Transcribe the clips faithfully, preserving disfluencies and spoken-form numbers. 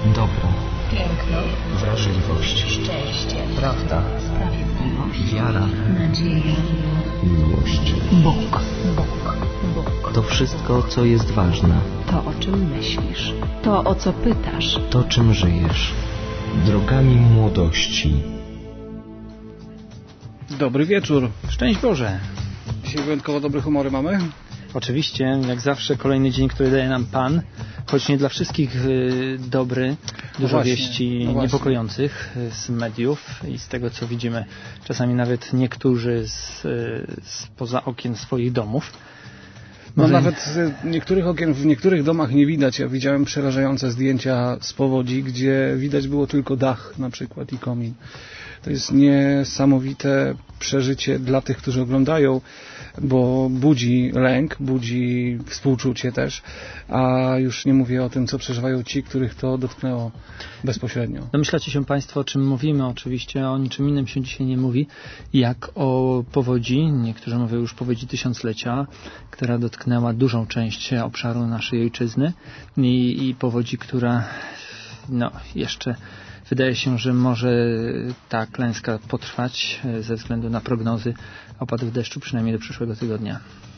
Dobro, piękno, wrażliwość, szczęście, prawda, sprawiedliwość, wiara, nadzieja, miłość, Bóg, Bóg, Bóg. to wszystko, co jest ważne, To, o czym myślisz, to, o co pytasz, to, czym żyjesz. Drogami młodości. Dobry wieczór. Szczęść Boże. Dzisiaj wyjątkowo dobre humory mamy. Oczywiście, jak zawsze kolejny dzień, który daje nam Pan, choć nie dla wszystkich y, dobry, dużo właśnie, wieści no niepokojących z mediów i z tego, co widzimy czasami nawet niektórzy z, z poza okien swoich domów. No Może... nawet z niektórych okien w niektórych domach nie widać. Ja widziałem przerażające zdjęcia z powodzi, gdzie widać było tylko dach na przykład i komin. To jest niesamowite przeżycie dla tych, którzy oglądają, bo budzi lęk, budzi współczucie też, a już nie mówię o tym, co przeżywają ci, których to dotknęło bezpośrednio. Domyślacie się Państwo, o czym mówimy. Oczywiście o niczym innym się dzisiaj nie mówi, jak o powodzi, niektórzy mówią już powodzi tysiąclecia, która dotknęła dużą część obszaru naszej ojczyzny i, i powodzi, która no, jeszcze wydaje się, że może ta klęska potrwać ze względu na prognozy opadów deszczu przynajmniej do przyszłego tygodnia.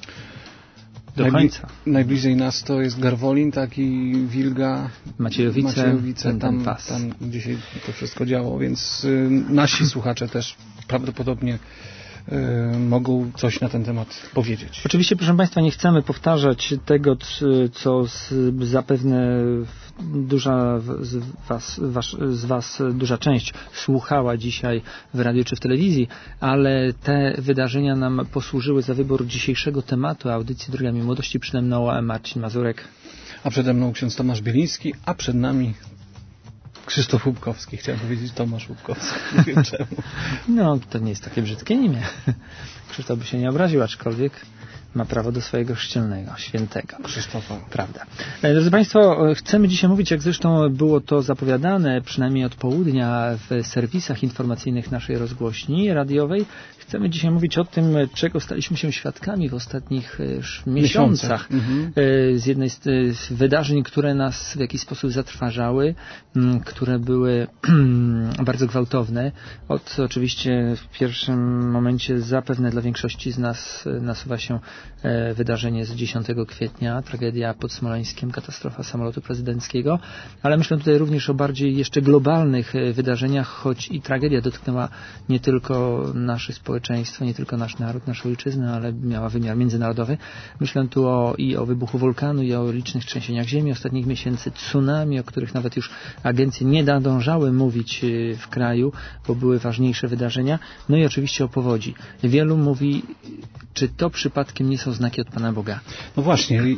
Do Najbli- końca. Najbliżej nas to jest Garwolin, tak i Wilga, Maciejowice, Maciejowice ten, ten tam, pas. tam dzisiaj to wszystko działo, więc y, nasi słuchacze też prawdopodobnie y, mogą coś na ten temat powiedzieć. Oczywiście, proszę Państwa, nie chcemy powtarzać tego, co z, zapewne duża z was, was, z Was duża część słuchała dzisiaj w radiu czy w telewizji, ale te wydarzenia nam posłużyły za wybór dzisiejszego tematu audycji Drogami Młodości. Przede mną Marcin Mazurek. A przede mną ksiądz Tomasz Bieliński, a przed nami Krzysztof Łupkowski. Chciałem powiedzieć Tomasz Łupkowski. Nie wiem czemu. No, to nie jest takie brzydkie imię. Krzysztof by się nie obraził, aczkolwiek ma prawo do swojego chrzcielnego, świętego. Krzysztofa. Prawda. Drodzy Państwo, chcemy dzisiaj mówić, jak zresztą było to zapowiadane, przynajmniej od południa w serwisach informacyjnych naszej rozgłośni radiowej. Chcemy dzisiaj mówić o tym, czego staliśmy się świadkami w ostatnich miesiącach. Mhm. Z jednej z wydarzeń, które nas w jakiś sposób zatrważały, które były bardzo gwałtowne. Od oczywiście w pierwszym momencie zapewne dla większości z nas nasuwa się wydarzenie z dziesiątego kwietnia, tragedia pod Smoleńskiem, katastrofa samolotu prezydenckiego, ale myślę tutaj również o bardziej jeszcze globalnych wydarzeniach, choć i tragedia dotknęła nie tylko nasze społeczeństwo, nie tylko nasz naród, naszą ojczyznę, ale miała wymiar międzynarodowy. Myślę tu o, i o wybuchu wulkanu, i o licznych trzęsieniach ziemi ostatnich miesięcy, tsunami, o których nawet już agencje nie nadążały mówić w kraju, bo były ważniejsze wydarzenia. No i oczywiście o powodzi. Wielu mówi, czy to przypadkiem nie są znaki od Pana Boga? No właśnie, yy,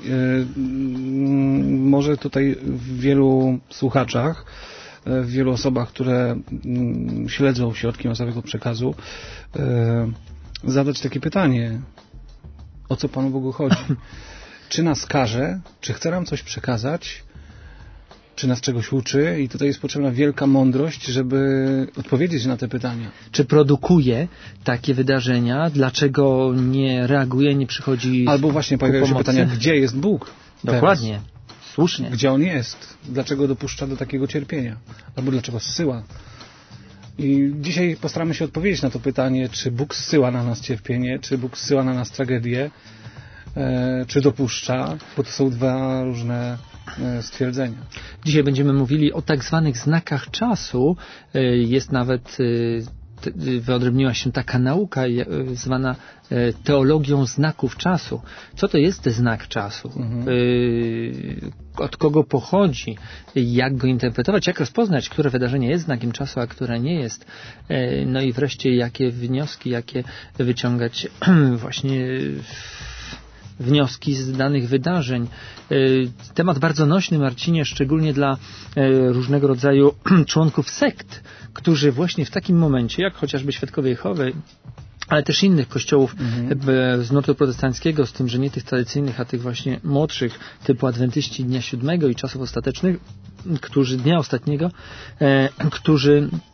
może tutaj w wielu słuchaczach, w wielu osobach, które yy, śledzą środki masowego przekazu, yy, zadać takie pytanie, o co Panu Bogu chodzi? Czy nas karze? Czy chce nam coś przekazać? Czy nas czegoś uczy? I tutaj jest potrzebna wielka mądrość, żeby odpowiedzieć na te pytania. Czy produkuje takie wydarzenia? Dlaczego nie reaguje, nie przychodzi Albo właśnie pojawiają się pytania, gdzie jest Bóg? Dokładnie. Teraz? Słusznie. Gdzie On jest? Dlaczego dopuszcza do takiego cierpienia? Albo dlaczego zsyła? I dzisiaj postaramy się odpowiedzieć na to pytanie, czy Bóg zsyła na nas cierpienie, czy Bóg zsyła na nas tragedię, e, czy dopuszcza, bo to są dwa różne stwierdzenia. Dzisiaj będziemy mówili o tak zwanych znakach czasu. Jest nawet, wyodrębniła się taka nauka zwana teologią znaków czasu. Co to jest ten znak czasu? Mhm. Od kogo pochodzi? Jak go interpretować? Jak rozpoznać, które wydarzenie jest znakiem czasu, a które nie jest? No i wreszcie jakie wnioski, jakie wyciągać właśnie wnioski z danych wydarzeń. Temat bardzo nośny, Marcinie, szczególnie dla różnego rodzaju członków sekt, którzy właśnie w takim momencie, jak chociażby Świadkowie Jehowy, ale też innych kościołów mhm. z nurtu protestanckiego, z tym, że nie tych tradycyjnych, a tych właśnie młodszych, typu adwentyści Dnia Siódmego i Czasów Ostatecznych, którzy Dnia Ostatniego, e, którzy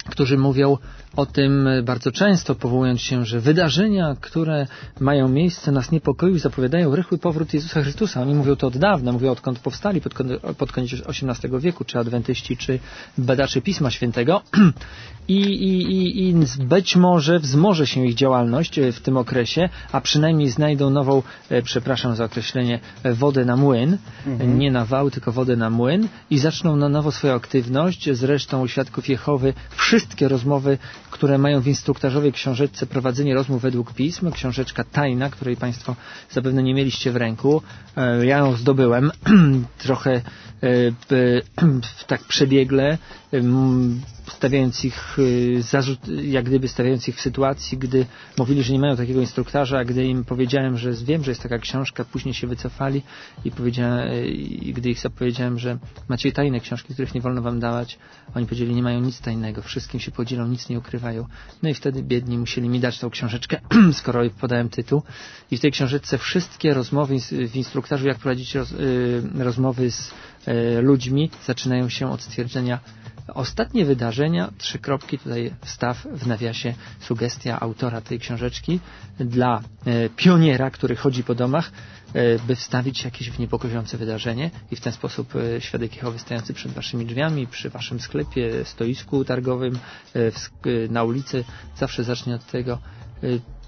którzy mówią o tym bardzo często, powołując się, że wydarzenia, które mają miejsce, nas niepokoją i zapowiadają rychły powrót Jezusa Chrystusa. Oni mówią to od dawna, mówią odkąd powstali, pod, pod koniec osiemnastego wieku, czy adwentyści, czy badacze Pisma Świętego. I, i, i, I być może wzmoże się ich działalność w tym okresie, a przynajmniej znajdą nową, e, przepraszam za określenie, wodę na młyn, mhm. nie na wał, tylko wodę na młyn i zaczną na nowo swoją aktywność. Zresztą u Świadków Jehowy wszystkie rozmowy, które mają w instruktażowej książeczce Prowadzenie rozmów według pism, książeczka tajna, której Państwo zapewne nie mieliście w ręku. E, ja ją zdobyłem trochę e, e, tak przebiegle, e, stawiając ich zarzut, jak gdyby stawiając ich w sytuacji, gdy mówili, że nie mają takiego instruktarza, a gdy im powiedziałem, że wiem, że jest taka książka, później się wycofali i powiedziałem, i gdy ich zapowiedziałem, że macie tajne książki, których nie wolno wam dawać, oni powiedzieli, nie mają nic tajnego, wszystkim się podzielą, nic nie ukrywają. No i wtedy biedni musieli mi dać tą książeczkę, skoro podałem tytuł. I w tej książeczce wszystkie rozmowy w instruktażu, jak prowadzić roz, rozmowy z ludźmi, zaczynają się od stwierdzenia ostatnie wydarzenia, trzy kropki, tutaj wstaw w nawiasie, sugestia autora tej książeczki dla e, pioniera, który chodzi po domach, e, by wstawić jakieś niepokojące wydarzenie i w ten sposób e, Świadek Jehowy stojący przed waszymi drzwiami, przy waszym sklepie, stoisku targowym, e, w, e, na ulicy, zawsze zacznie od tego. E,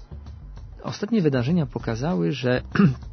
ostatnie wydarzenia pokazały, że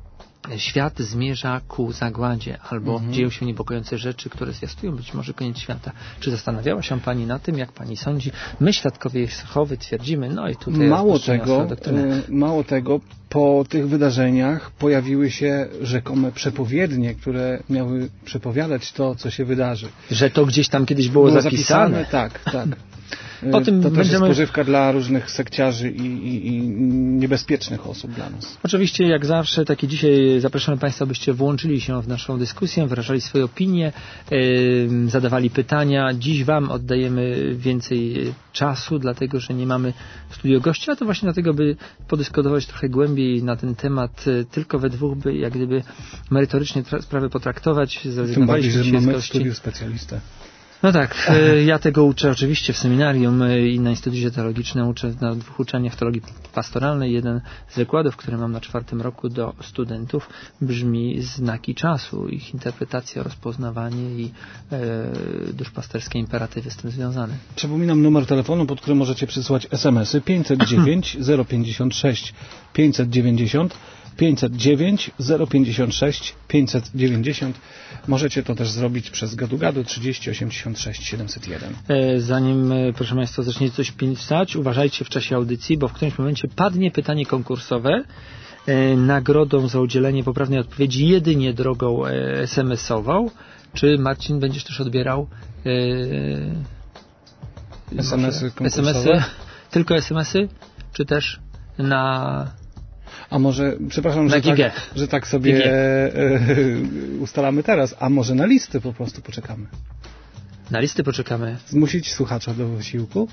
świat zmierza ku zagładzie, albo mhm. dzieją się niepokojące rzeczy, które zwiastują być może koniec świata. Czy zastanawiała się Pani na tym, jak Pani sądzi? My, Świadkowie Jehowy, twierdzimy, no i tutaj... Mało tego, mało tego, po tych wydarzeniach pojawiły się rzekome przepowiednie, które miały przepowiadać to, co się wydarzy. Że to gdzieś tam kiedyś było, było zapisane? zapisane? Tak, tak. O tym to też będziemy... jest pożywka dla różnych sekciarzy i, i, i niebezpiecznych osób dla nas. Oczywiście, jak zawsze, tak i dzisiaj zapraszamy Państwa, byście włączyli się w naszą dyskusję, wyrażali swoje opinie, yy, zadawali pytania. Dziś Wam oddajemy więcej czasu, dlatego, że nie mamy w studiu gości, a to właśnie dlatego, by podyskutować trochę głębiej na ten temat, tylko we dwóch, by jak gdyby merytorycznie tra- sprawę potraktować. Tym bardziej, że mamy w studiu specjalistę. No tak, ja tego uczę oczywiście w seminarium i na Instytucie Teologicznym uczę na dwóch uczelniach teologii pastoralnej. Jeden z wykładów, który mam na czwartym roku do studentów, brzmi znaki czasu, ich interpretacja, rozpoznawanie i e, duszpasterskie imperatywy z tym związane. Przypominam numer telefonu, pod którym możecie przysłać es em esy pięćset dziewięć zero pięćdziesiąt sześć pięćset dziewięćdziesiąt pięćset dziewięć zero pięćdziesiąt sześć pięćset dziewięćdziesiąt. Możecie to też zrobić przez gadu-gadu trzydzieści osiemdziesiąt sześć siedemset jeden. Zanim, proszę Państwa, zaczniecie coś pisać, uważajcie w czasie audycji, bo w którymś momencie padnie pytanie konkursowe. Nagrodą za udzielenie poprawnej odpowiedzi jedynie drogą es em esową. Czy, Marcin, będziesz też odbierał es em esy konkursowe? es em esy? Tylko es em esy? Czy też na... A może, przepraszam, że tak, że tak sobie e, ustalamy teraz, a może na listy po prostu poczekamy? Na listy poczekamy. Zmusić słuchacza do wysiłku?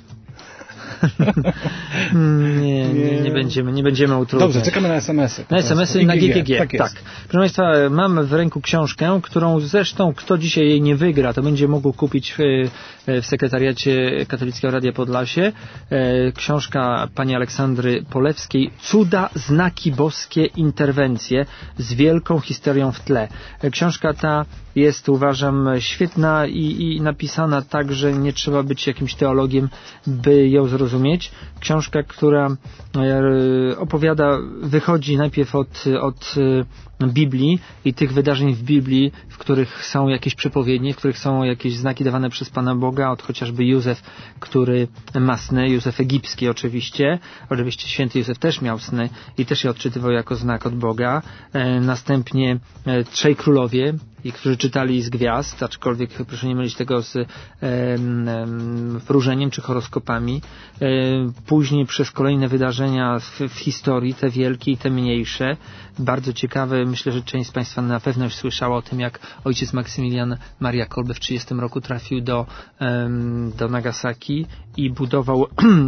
nie, nie, nie będziemy, nie będziemy utrudniać. Dobrze, czekamy na es em esy. Na es em esy, na G G G. Tak, tak. Proszę Państwa, mam w ręku książkę, którą zresztą kto dzisiaj jej nie wygra, to będzie mógł kupić w, w sekretariacie Katolickiego Radia Podlasie. Książka pani Aleksandry Polewskiej Cuda, znaki boskie, interwencje z wielką historią w tle. Książka ta jest, uważam, świetna i, i napisana tak, że nie trzeba być jakimś teologiem, by ją zrozumieć. Książka, która e, opowiada, wychodzi najpierw od, od e, Biblii i tych wydarzeń w Biblii, w których są jakieś przepowiednie, w których są jakieś znaki dawane przez Pana Boga, od chociażby Józef, który ma sny, Józef egipski oczywiście, oczywiście święty Józef też miał sny i też je odczytywał jako znak od Boga. E, następnie e, trzej królowie, i którzy czytali z gwiazd, aczkolwiek proszę nie mylić tego z e, e, wróżeniem czy horoskopami. E, później przez kolejne wydarzenia w, w historii, te wielkie i te mniejsze. Bardzo ciekawe, myślę, że część z Państwa na pewno już słyszała o tym, jak ojciec Maksymilian Maria Kolbe w trzydziestym roku trafił do, e, do Nagasaki i budował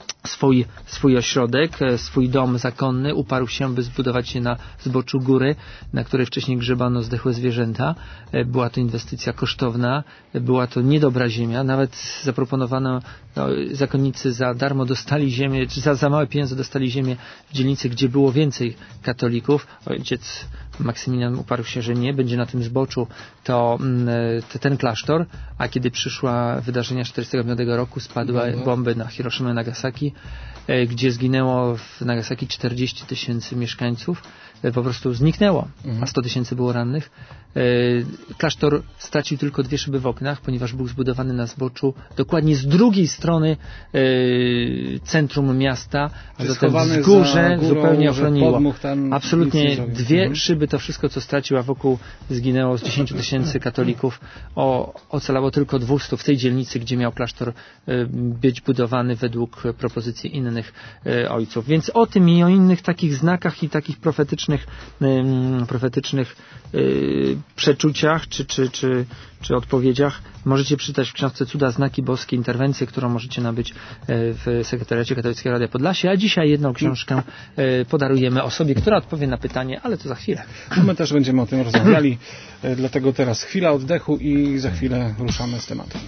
swój, swój ośrodek, swój dom zakonny, uparł się, by zbudować się na zboczu góry, na której wcześniej grzebano zdechłe zwierzęta. Była to inwestycja kosztowna, była to niedobra ziemia, nawet zaproponowano, no, zakonnicy za darmo dostali ziemię, czy za, za małe pieniądze dostali ziemię w dzielnicy, gdzie było więcej katolików. Ojciec Maksymilian uparł się, że nie, będzie na tym zboczu to, to ten klasztor, a kiedy przyszła wydarzenia czterdziestego piątego roku, spadły bomby na Hiroshimę i Nagasaki, gdzie zginęło w Nagasaki czterdzieści tysięcy mieszkańców, po prostu zniknęło, a sto tysięcy było rannych. Klasztor stracił tylko dwie szyby w oknach, ponieważ był zbudowany na zboczu dokładnie z drugiej strony centrum miasta, a zatem wzgórze zupełnie ochroniło. Absolutnie dwie mhm. szyby, to wszystko, co stracił, a wokół zginęło z dziesięciu tysięcy katolików. O, ocalało tylko dwieście w tej dzielnicy, gdzie miał klasztor być budowany według propozycji innych ojców. Więc o tym i o innych takich znakach i takich profetycznych, profetycznych przeczuciach czy, czy, czy, czy odpowiedziach możecie przeczytać w książce Cuda, znaki boskie, interwencje, którą możecie nabyć w Sekretariacie Katolickiego Radia Podlasie, a dzisiaj jedną książkę podarujemy osobie, która odpowie na pytanie, ale to za chwilę. My też będziemy o tym rozmawiali, dlatego teraz chwila oddechu i za chwilę ruszamy z tematem.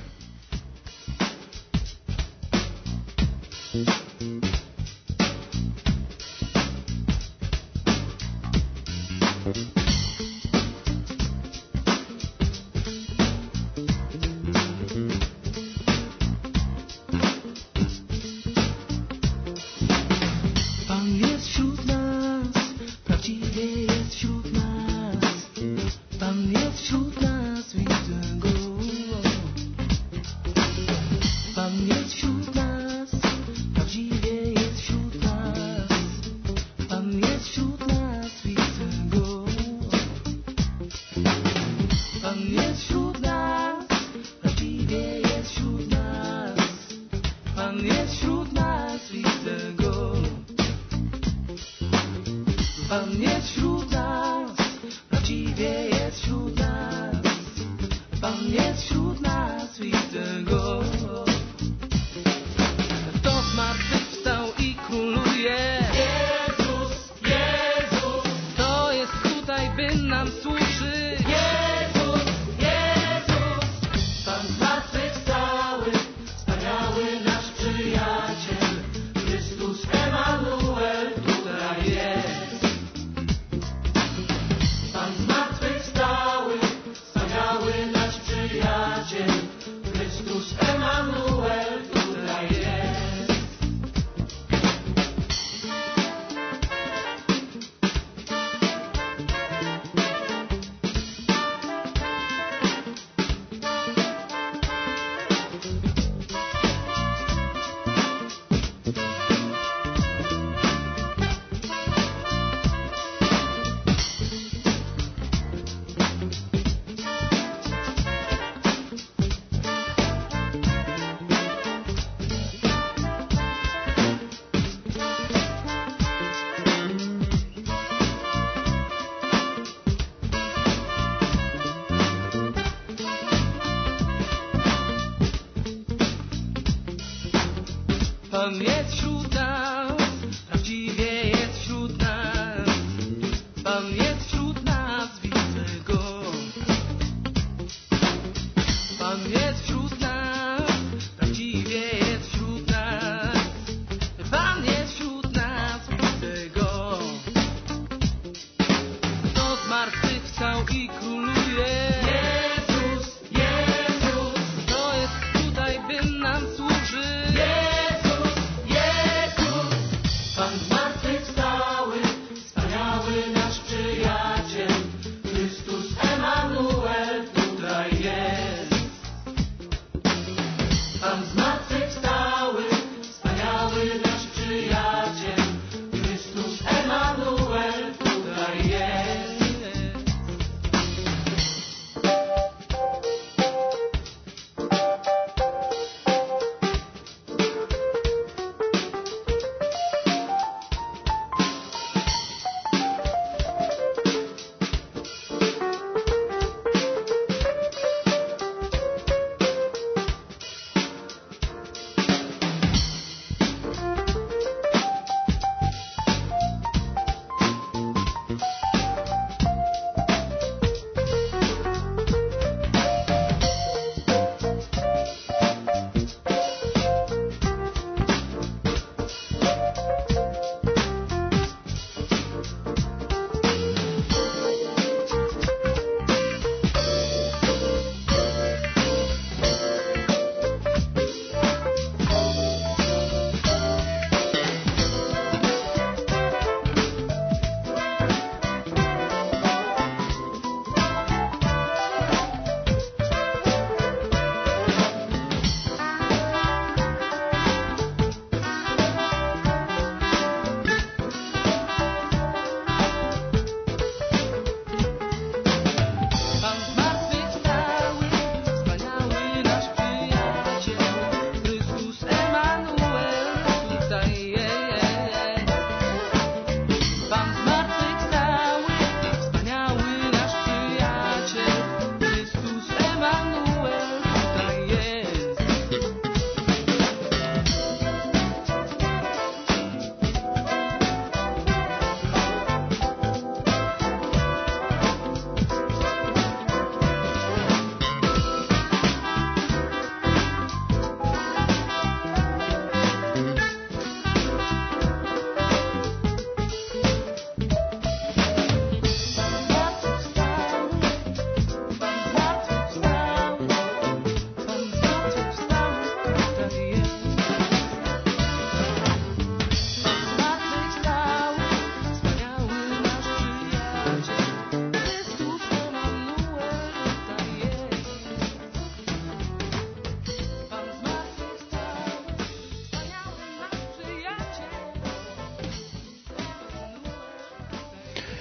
Pan jest wśród nas, prawdziwie jest wśród nas. Pan jest wśród nas, widzę Go. Pan jest wśród nas, prawdziwie jest wśród nas. Pan jest wśród nas, widzę Go. Kto zmartwychwstał i króluje? Jezus, Jezus. Kto jest tutaj, by nam służyć?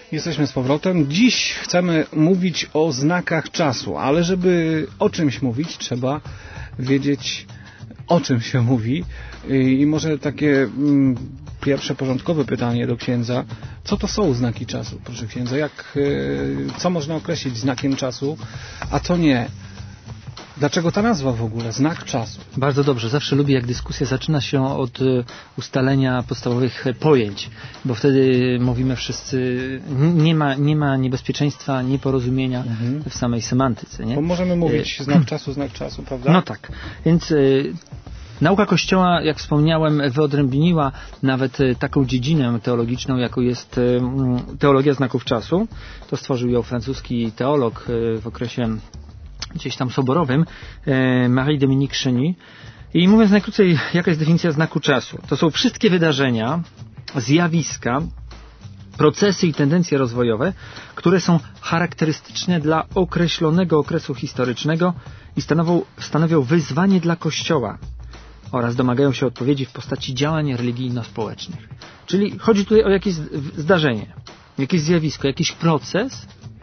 Jesteśmy z powrotem. Dziś chcemy mówić o znakach czasu, ale żeby o czymś mówić, trzeba wiedzieć, o czym się mówi. I może takie mm, pierwsze porządkowe pytanie do księdza. Co to są znaki czasu, proszę księdza? Jak, y, co można określić znakiem czasu, a co nie? Dlaczego ta nazwa w ogóle? Znak czasu. Bardzo dobrze. Zawsze lubię, jak dyskusja zaczyna się od y, ustalenia podstawowych pojęć, bo wtedy mówimy wszyscy, nie ma, nie ma niebezpieczeństwa, nieporozumienia mhm. w samej semantyce. Nie? Bo możemy mówić znak czasu, znak czasu, prawda? No tak. Więc y, nauka Kościoła, jak wspomniałem, wyodrębniła nawet y, taką dziedzinę teologiczną, jaką jest y, teologia znaków czasu. To stworzył ją francuski teolog y, w okresie gdzieś tam soborowym, e, Marie-Dominique Cheny. I mówiąc najkrócej, jaka jest definicja znaku czasu? To są wszystkie wydarzenia, zjawiska, procesy i tendencje rozwojowe, które są charakterystyczne dla określonego okresu historycznego i stanowią, stanowią wyzwanie dla Kościoła oraz domagają się odpowiedzi w postaci działań religijno-społecznych. Czyli chodzi tutaj o jakieś zdarzenie, jakieś zjawisko, jakiś proces,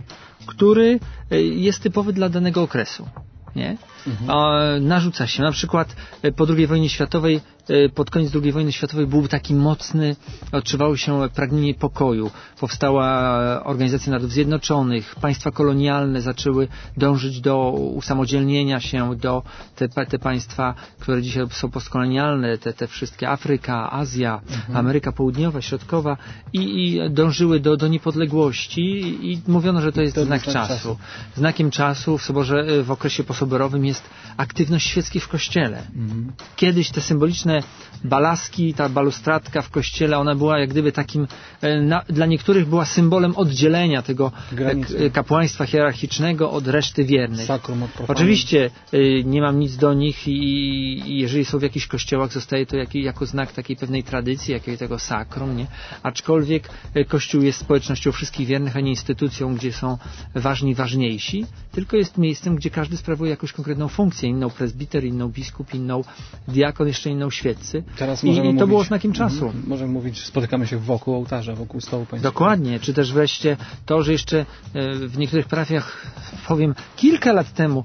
który jest typowy dla danego okresu. Nie? Mhm. A narzuca się. Na przykład po drugiej wojnie światowej, pod koniec drugiej wojny światowej był taki mocny, odczuwało się pragnienie pokoju. Powstała Organizacja Narodów Zjednoczonych, państwa kolonialne zaczęły dążyć do usamodzielnienia się, do te, te państwa, które dzisiaj są postkolonialne, te, te wszystkie Afryka, Azja, mhm. Ameryka Południowa, Środkowa i, i dążyły do, do niepodległości i mówiono, że to jest to znak czasu. czasu. Znakiem czasu w soborze, w okresie posoborowym jest aktywność świeckiej w kościele. Mhm. Kiedyś te symboliczne balaski, ta balustradka w kościele, ona była jak gdyby takim, na, dla niektórych była symbolem oddzielenia tego Granicy. kapłaństwa hierarchicznego od reszty wiernych. Sakrum od profanu. Oczywiście y, nie mam nic do nich i, i jeżeli są w jakichś kościołach, zostaje to jak, jako znak takiej pewnej tradycji, jakiego tego sakrum, nie? Aczkolwiek y, Kościół jest społecznością wszystkich wiernych, a nie instytucją, gdzie są ważni ważniejsi, tylko jest miejscem, gdzie każdy sprawuje jakąś konkretną funkcję, inną prezbiter, inną biskup, inną diakon, jeszcze inną świeccy. Teraz I, i to mówić, było znakiem czasu. Mm, możemy mówić, spotykamy się wokół ołtarza, wokół stołu państwowego. Dokładnie. Czy też wreszcie to, że jeszcze w niektórych parafiach, powiem, kilka lat temu,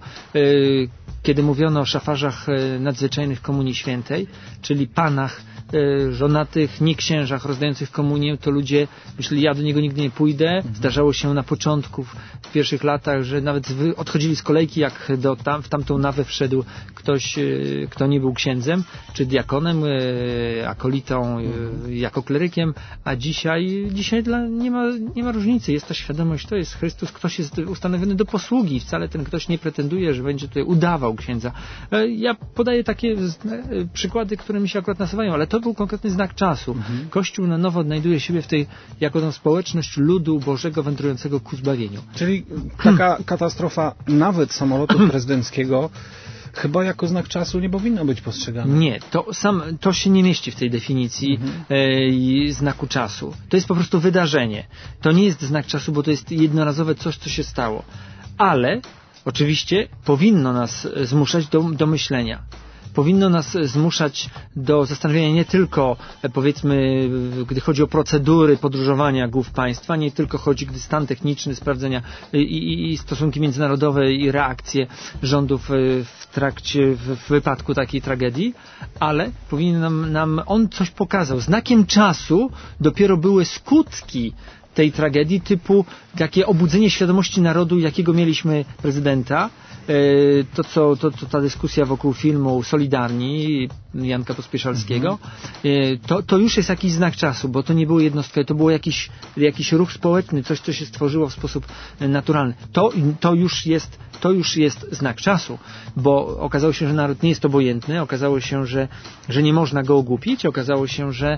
kiedy mówiono o szafarzach nadzwyczajnych Komunii Świętej, czyli panach żonatych, nie księżach rozdających komunię, to ludzie myśleli, ja do niego nigdy nie pójdę. Mhm. Zdarzało się na początku, w pierwszych latach, że nawet odchodzili z kolejki, jak do tam, w tamtą nawę wszedł ktoś, kto nie był księdzem, czy diakonem, akolitą, mhm. jako klerykiem, a dzisiaj, dzisiaj dla, nie ma, nie ma różnicy. Jest ta świadomość, to jest Chrystus, ktoś jest ustanowiony do posługi. Wcale ten ktoś nie pretenduje, że będzie tutaj udawał księdza. Ja podaję takie przykłady, które mi się akurat nasuwają, ale to był konkretny znak czasu. Mhm. Kościół na nowo odnajduje siebie w tej, jako tą społeczność ludu Bożego wędrującego ku zbawieniu. Czyli taka katastrofa nawet samolotu prezydenckiego chyba jako znak czasu nie powinna być postrzegana. Nie, to, sam, to się nie mieści w tej definicji mhm. e, znaku czasu. To jest po prostu wydarzenie. To nie jest znak czasu, bo to jest jednorazowe coś, co się stało. Ale oczywiście powinno nas zmuszać do, do myślenia. Powinno nas zmuszać do zastanowienia nie tylko, powiedzmy, gdy chodzi o procedury podróżowania głów państwa, nie tylko chodzi, gdy stan techniczny, sprawdzenia i, i, i stosunki międzynarodowe i reakcje rządów w trakcie, w, w wypadku takiej tragedii, ale powinien nam, nam on coś pokazał. Znakiem czasu dopiero były skutki tej tragedii, typu takie obudzenie świadomości narodu, jakiego mieliśmy prezydenta. To, co, to, to ta dyskusja wokół filmu Solidarni Janka Pospieszalskiego, mhm. to, to już jest jakiś znak czasu, bo to nie było jednostkowe, to było jakiś, jakiś ruch społeczny, coś, co się stworzyło w sposób naturalny. To, to, już jest, to już jest znak czasu, bo okazało się, że naród nie jest obojętny, okazało się, że, że nie można go ogłupić, okazało się, że,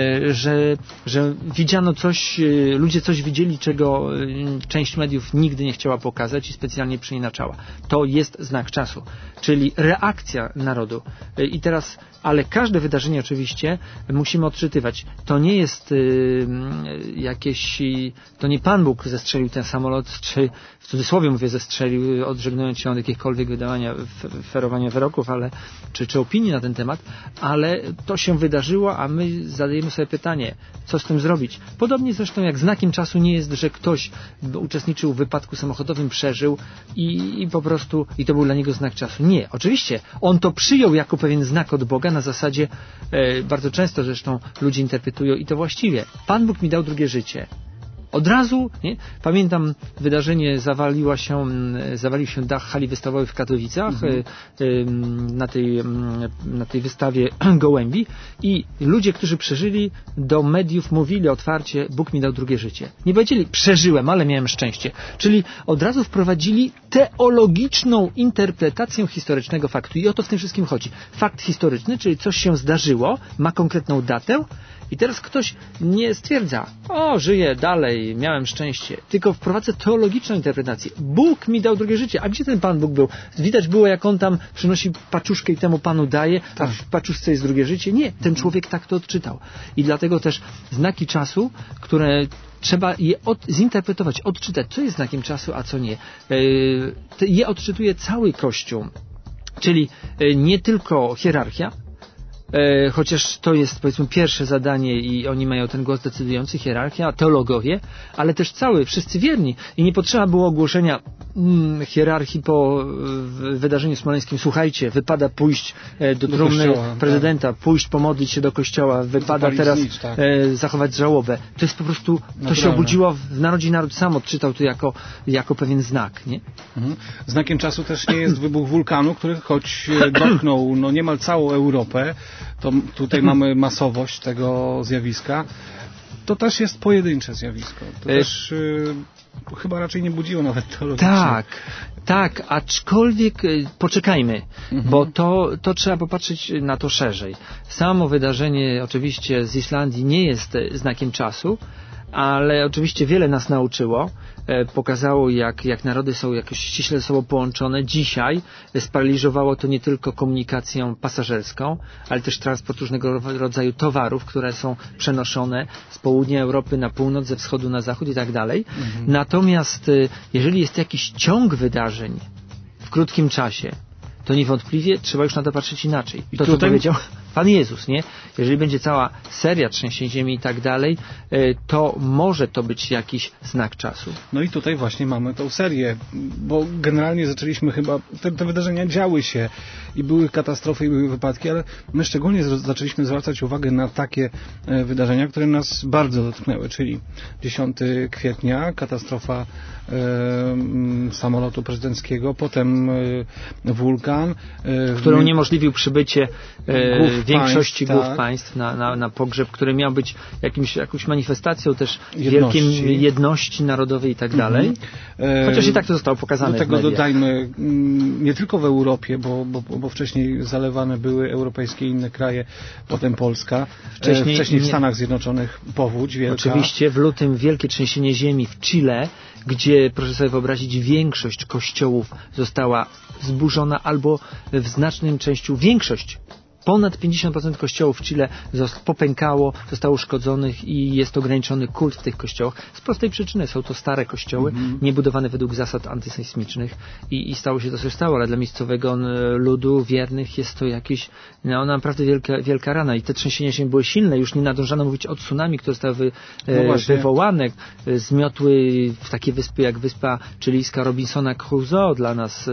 że, że widziano coś, ludzie coś widzieli, czego część mediów nigdy nie chciała pokazać i specjalnie przeinaczała. To jest znak czasu, czyli reakcja narodu. I teraz, ale każde wydarzenie oczywiście musimy odczytywać. To nie jest y, jakieś, to nie Pan Bóg zestrzelił ten samolot, czy w cudzysłowie mówię zestrzelił, odżegnując się od jakichkolwiek wydawania, ferowania wyroków, ale, czy, czy opinii na ten temat, ale to się wydarzyło, a my zadajemy sobie pytanie, co z tym zrobić. Podobnie zresztą jak z znakiem czasu nie jest, że ktoś uczestniczył w wypadku samochodowym, przeżył i, i po prostu, i to był dla niego znak czasu. Nie, oczywiście, on to przyjął jako pewien znak od Boga na zasadzie, e, bardzo często zresztą ludzie interpretują i to właściwie. Pan Bóg mi dał drugie życie. Od razu, nie? Pamiętam wydarzenie, zawaliła się, zawalił się dach hali wystawowej w Katowicach, mhm. y, y, na, tej, y, na tej wystawie gołębi i ludzie, którzy przeżyli, do mediów mówili otwarcie, Bóg mi dał drugie życie. Nie powiedzieli, przeżyłem, ale miałem szczęście. Czyli od razu wprowadzili teologiczną interpretację historycznego faktu i o to w tym wszystkim chodzi. Fakt historyczny, czyli coś się zdarzyło, ma konkretną datę, i teraz ktoś nie stwierdza, o, żyję dalej, miałem szczęście, tylko wprowadza teologiczną interpretację. Bóg mi dał drugie życie. A gdzie ten Pan Bóg był? Widać było, jak on tam przynosi paczuszkę i temu Panu daje, a w paczuszce jest drugie życie. Nie, ten człowiek tak to odczytał. I dlatego też znaki czasu, które trzeba je od, zinterpretować, odczytać, co jest znakiem czasu, a co nie. Yy, je odczytuje cały Kościół. Czyli yy, nie tylko hierarchia, E, chociaż to jest, powiedzmy, pierwsze zadanie i oni mają ten głos decydujący, hierarchia, teologowie, ale też cały, wszyscy wierni. I nie potrzeba było ogłoszenia mm, hierarchii po w, wydarzeniu smoleńskim. Słuchajcie, wypada pójść e, do, do trumny kościoła, prezydenta, tak. pójść pomodlić się do kościoła, wypada teraz nic, tak. e, zachować żałobę. To jest po prostu, Naturalne. To się obudziło w narodzie i naród sam odczytał to jako, jako pewien znak, nie? Mhm. Znakiem czasu też nie jest wybuch wulkanu, który choć dotknął no, niemal całą Europę, to tutaj mamy masowość tego zjawiska. To też jest pojedyncze zjawisko. To e... też y, chyba raczej nie budziło nawet teologicznie. Tak, tak, aczkolwiek y, poczekajmy, mhm. bo to, to trzeba popatrzeć na to szerzej. Samo wydarzenie oczywiście z Islandii nie jest znakiem czasu, ale oczywiście wiele nas nauczyło, e, pokazało jak, jak narody są jakoś ściśle ze sobą połączone. Dzisiaj sparaliżowało to nie tylko komunikację pasażerską, ale też transport różnego rodzaju towarów, które są przenoszone z południa Europy na północ, ze wschodu na zachód i tak dalej. Mhm. Natomiast e, jeżeli jest jakiś ciąg wydarzeń w krótkim czasie, to niewątpliwie trzeba już na to patrzeć inaczej. I to, co tutaj... powiedział Pan Jezus, nie? Jeżeli będzie cała seria trzęsień ziemi i tak dalej, to może to być jakiś znak czasu. No i tutaj właśnie mamy tą serię, bo generalnie zaczęliśmy chyba, te, te wydarzenia działy się i były katastrofy i były wypadki, ale my szczególnie z, zaczęliśmy zwracać uwagę na takie e, wydarzenia, które nas bardzo dotknęły, czyli dziesiątego kwietnia, katastrofa e, m, samolotu prezydenckiego, potem e, wulkan. E, Który uniemożliwił przybycie e, większości państw, głów tak. państw na, na, na pogrzeb, który miał być jakimś, jakąś manifestacją też jedności. wielkiej jedności narodowej i tak dalej. Mhm. Chociaż i tak to zostało pokazane Do tego w mediach. dodajmy, nie tylko w Europie, bo, bo, bo wcześniej zalewane były europejskie i inne kraje, potem Polska, wcześniej, wcześniej w nie... Stanach Zjednoczonych powódź wielka. Oczywiście, w lutym wielkie trzęsienie ziemi w Chile, gdzie, proszę sobie wyobrazić, większość kościołów została zburzona albo w znacznym częściu większość Ponad pięćdziesiąt procent kościołów w Chile popękało, zostało uszkodzonych i jest ograniczony kult w tych kościołach. Z prostej przyczyny są to stare kościoły, mm-hmm. niebudowane według zasad antysejsmicznych i, i stało się to, co się stało, ale dla miejscowego ludu wiernych jest to jakieś, no naprawdę wielka, wielka rana i te trzęsienia się były silne, już nie nadążano mówić o tsunami, które zostały wy, no wywołane, zmiotły w takie wyspy jak wyspa chilijska Robinsona Crusoe, dla nas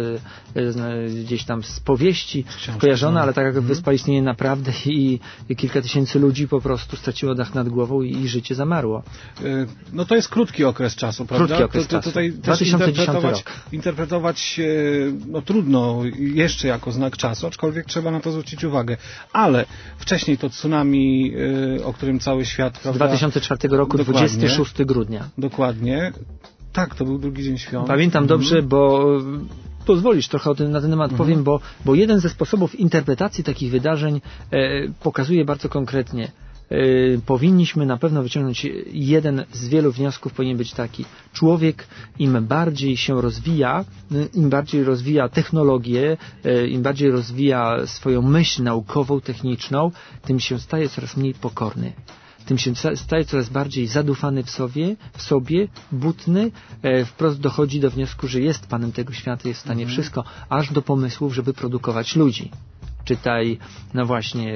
gdzieś tam z powieści kojarzona, ale tak jak mm-hmm. wyspa istnieje naprawdę i, i kilka tysięcy ludzi po prostu straciło dach nad głową i, i życie zamarło. No to jest krótki okres czasu, prawda? Krótki okres to, to, tutaj czasu. dwa tysiące dziesiąty interpretować, rok. interpretować no trudno jeszcze jako znak czasu, aczkolwiek trzeba na to zwrócić uwagę. Ale wcześniej to tsunami, o którym cały świat... Z dwa tysiące czwartego roku, dokładnie, dwudziestego szóstego grudnia. Dokładnie. Tak, to był drugi dzień świąt. Pamiętam mhm. dobrze, bo... Pozwolisz, trochę o tym, na ten temat mhm. powiem, bo, bo jeden ze sposobów interpretacji takich wydarzeń e, pokazuje bardzo konkretnie. E, powinniśmy na pewno wyciągnąć jeden z wielu wniosków, powinien być taki. Człowiek im bardziej się rozwija, im bardziej rozwija technologię, e, im bardziej rozwija swoją myśl naukową, techniczną, tym się staje coraz mniej pokorny. Tym się staje coraz bardziej zadufany w sobie, w sobie butny, e, wprost dochodzi do wniosku, że jest Panem tego świata, jest w stanie mhm. wszystko, aż do pomysłów, żeby produkować ludzi. czytaj, no właśnie,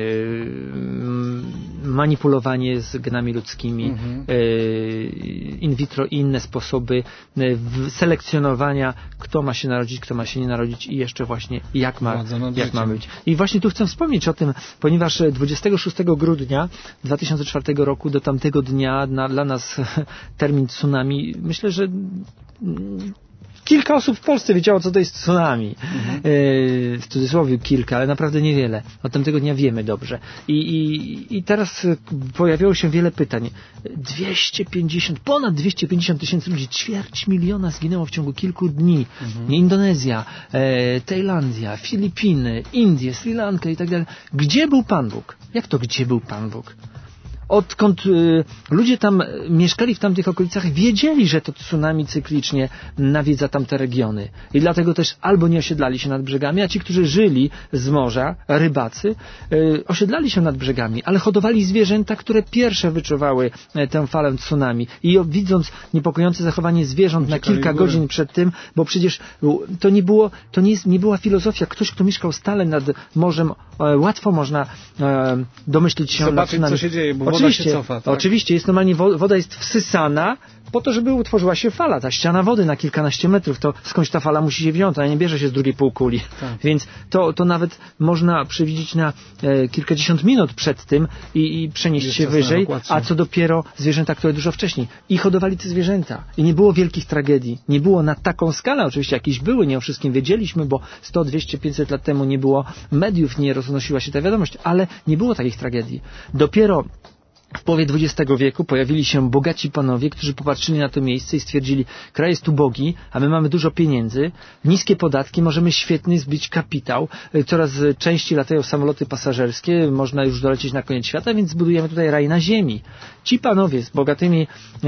manipulowanie z genami ludzkimi, mhm. in vitro i inne sposoby selekcjonowania, kto ma się narodzić, kto ma się nie narodzić i jeszcze właśnie jak ma, jak ma być. I właśnie tu chcę wspomnieć o tym, ponieważ dwudziestego szóstego grudnia dwa tysiące czwartego roku do tamtego dnia na, dla nas termin tsunami, myślę, że kilka osób w Polsce wiedziało, co to jest tsunami. Mhm. W cudzysłowie kilka, ale naprawdę niewiele. Od tamtego dnia wiemy dobrze. I, i, i teraz pojawiało się wiele pytań. dwieście pięćdziesiąt, ponad dwieście pięćdziesiąt tysięcy ludzi, ćwierć miliona zginęło w ciągu kilku dni. Mhm. Indonezja, e, Tajlandia, Filipiny, Indie, Sri Lanka i tak dalej. Gdzie był Pan Bóg? Jak to gdzie był Pan Bóg? Odkąd y, ludzie tam mieszkali w tamtych okolicach, wiedzieli, że to tsunami cyklicznie nawiedza tamte regiony. I dlatego też albo nie osiedlali się nad brzegami, a ci, którzy żyli z morza, rybacy, y, osiedlali się nad brzegami, ale hodowali zwierzęta, które pierwsze wyczuwały y, tę falę tsunami. I o, widząc niepokojące zachowanie zwierząt na kilka godzin przed tym, bo przecież to nie było, to nie, jest, nie była filozofia. Ktoś, kto mieszkał stale nad morzem, y, łatwo można y, domyślić się Zobaczyć, nad tsunami. co się dzieje, bo Oczywiście, woda się cofa, tak? Oczywiście, jest normalnie, woda jest wsysana po to, żeby utworzyła się fala. Ta ściana wody na kilkanaście metrów, to skądś ta fala musi się wziąć, a nie bierze się z drugiej półkuli. Tak. Więc to, to nawet można przewidzieć na e, kilkadziesiąt minut przed tym i, i przenieść jest się wyżej, a co dopiero zwierzęta, które dużo wcześniej. I hodowali te zwierzęta. I nie było wielkich tragedii. Nie było na taką skalę, oczywiście jakieś były, nie o wszystkim wiedzieliśmy, bo sto, dwieście, pięćset lat temu nie było mediów, nie roznosiła się ta wiadomość, ale nie było takich tragedii. Dopiero w połowie dwudziestego wieku pojawili się bogaci panowie, którzy popatrzyli na to miejsce i stwierdzili, kraj jest ubogi, a my mamy dużo pieniędzy, niskie podatki, możemy świetnie zbić kapitał, coraz częściej latają samoloty pasażerskie, można już dolecieć na koniec świata, więc zbudujemy tutaj raj na ziemi. Ci panowie z bogatymi,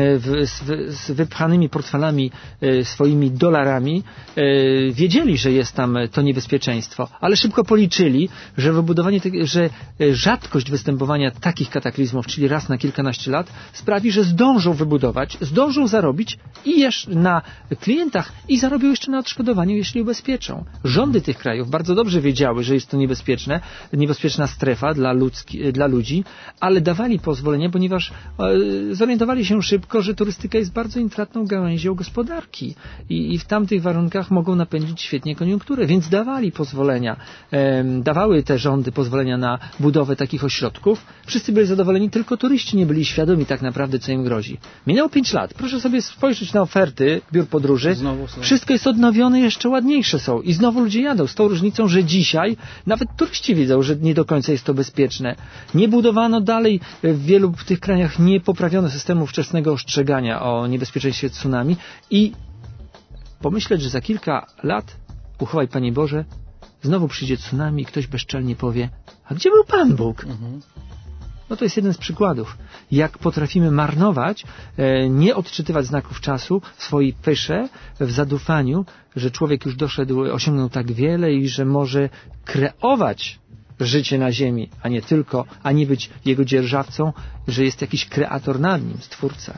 z, z wypchanymi portfelami swoimi dolarami wiedzieli, że jest tam to niebezpieczeństwo, ale szybko policzyli, że wybudowanie, te, że rzadkość występowania takich kataklizmów, czyli raz na kilkanaście lat, sprawi, że zdążą wybudować, zdążą zarobić i jeszcze na klientach i zarobią jeszcze na odszkodowaniu, jeśli ubezpieczą. Rządy tych krajów bardzo dobrze wiedziały, że jest to niebezpieczne, niebezpieczna strefa dla, ludzki, dla ludzi, ale dawali pozwolenie, ponieważ e, zorientowali się szybko, że turystyka jest bardzo intratną gałęzią gospodarki i, i w tamtych warunkach mogą napędzić świetnie koniunkturę, więc dawali pozwolenia, e, dawały te rządy pozwolenia na budowę takich ośrodków. Wszyscy byli zadowoleni, tylko turyści nie byli świadomi tak naprawdę, co im grozi. Minęło pięć lat. Proszę sobie spojrzeć na oferty biur podróży. Wszystko jest odnowione, jeszcze ładniejsze są. I znowu ludzie jadą. Z tą różnicą, że dzisiaj nawet turyści widzą, że nie do końca jest to bezpieczne. Nie budowano dalej, w wielu w tych krajach nie poprawiono systemu wczesnego ostrzegania o niebezpieczeństwie tsunami i pomyśleć, że za kilka lat, uchwaj Panie Boże, znowu przyjdzie tsunami i ktoś bezczelnie powie, a gdzie był Pan Bóg? Mhm. No to jest jeden z przykładów, jak potrafimy marnować, e, nie odczytywać znaków czasu w swojej pysze, w zadufaniu, że człowiek już doszedł, osiągnął tak wiele i że może kreować życie na ziemi, a nie tylko, a nie być jego dzierżawcą, że jest jakiś kreator nad nim, stwórca.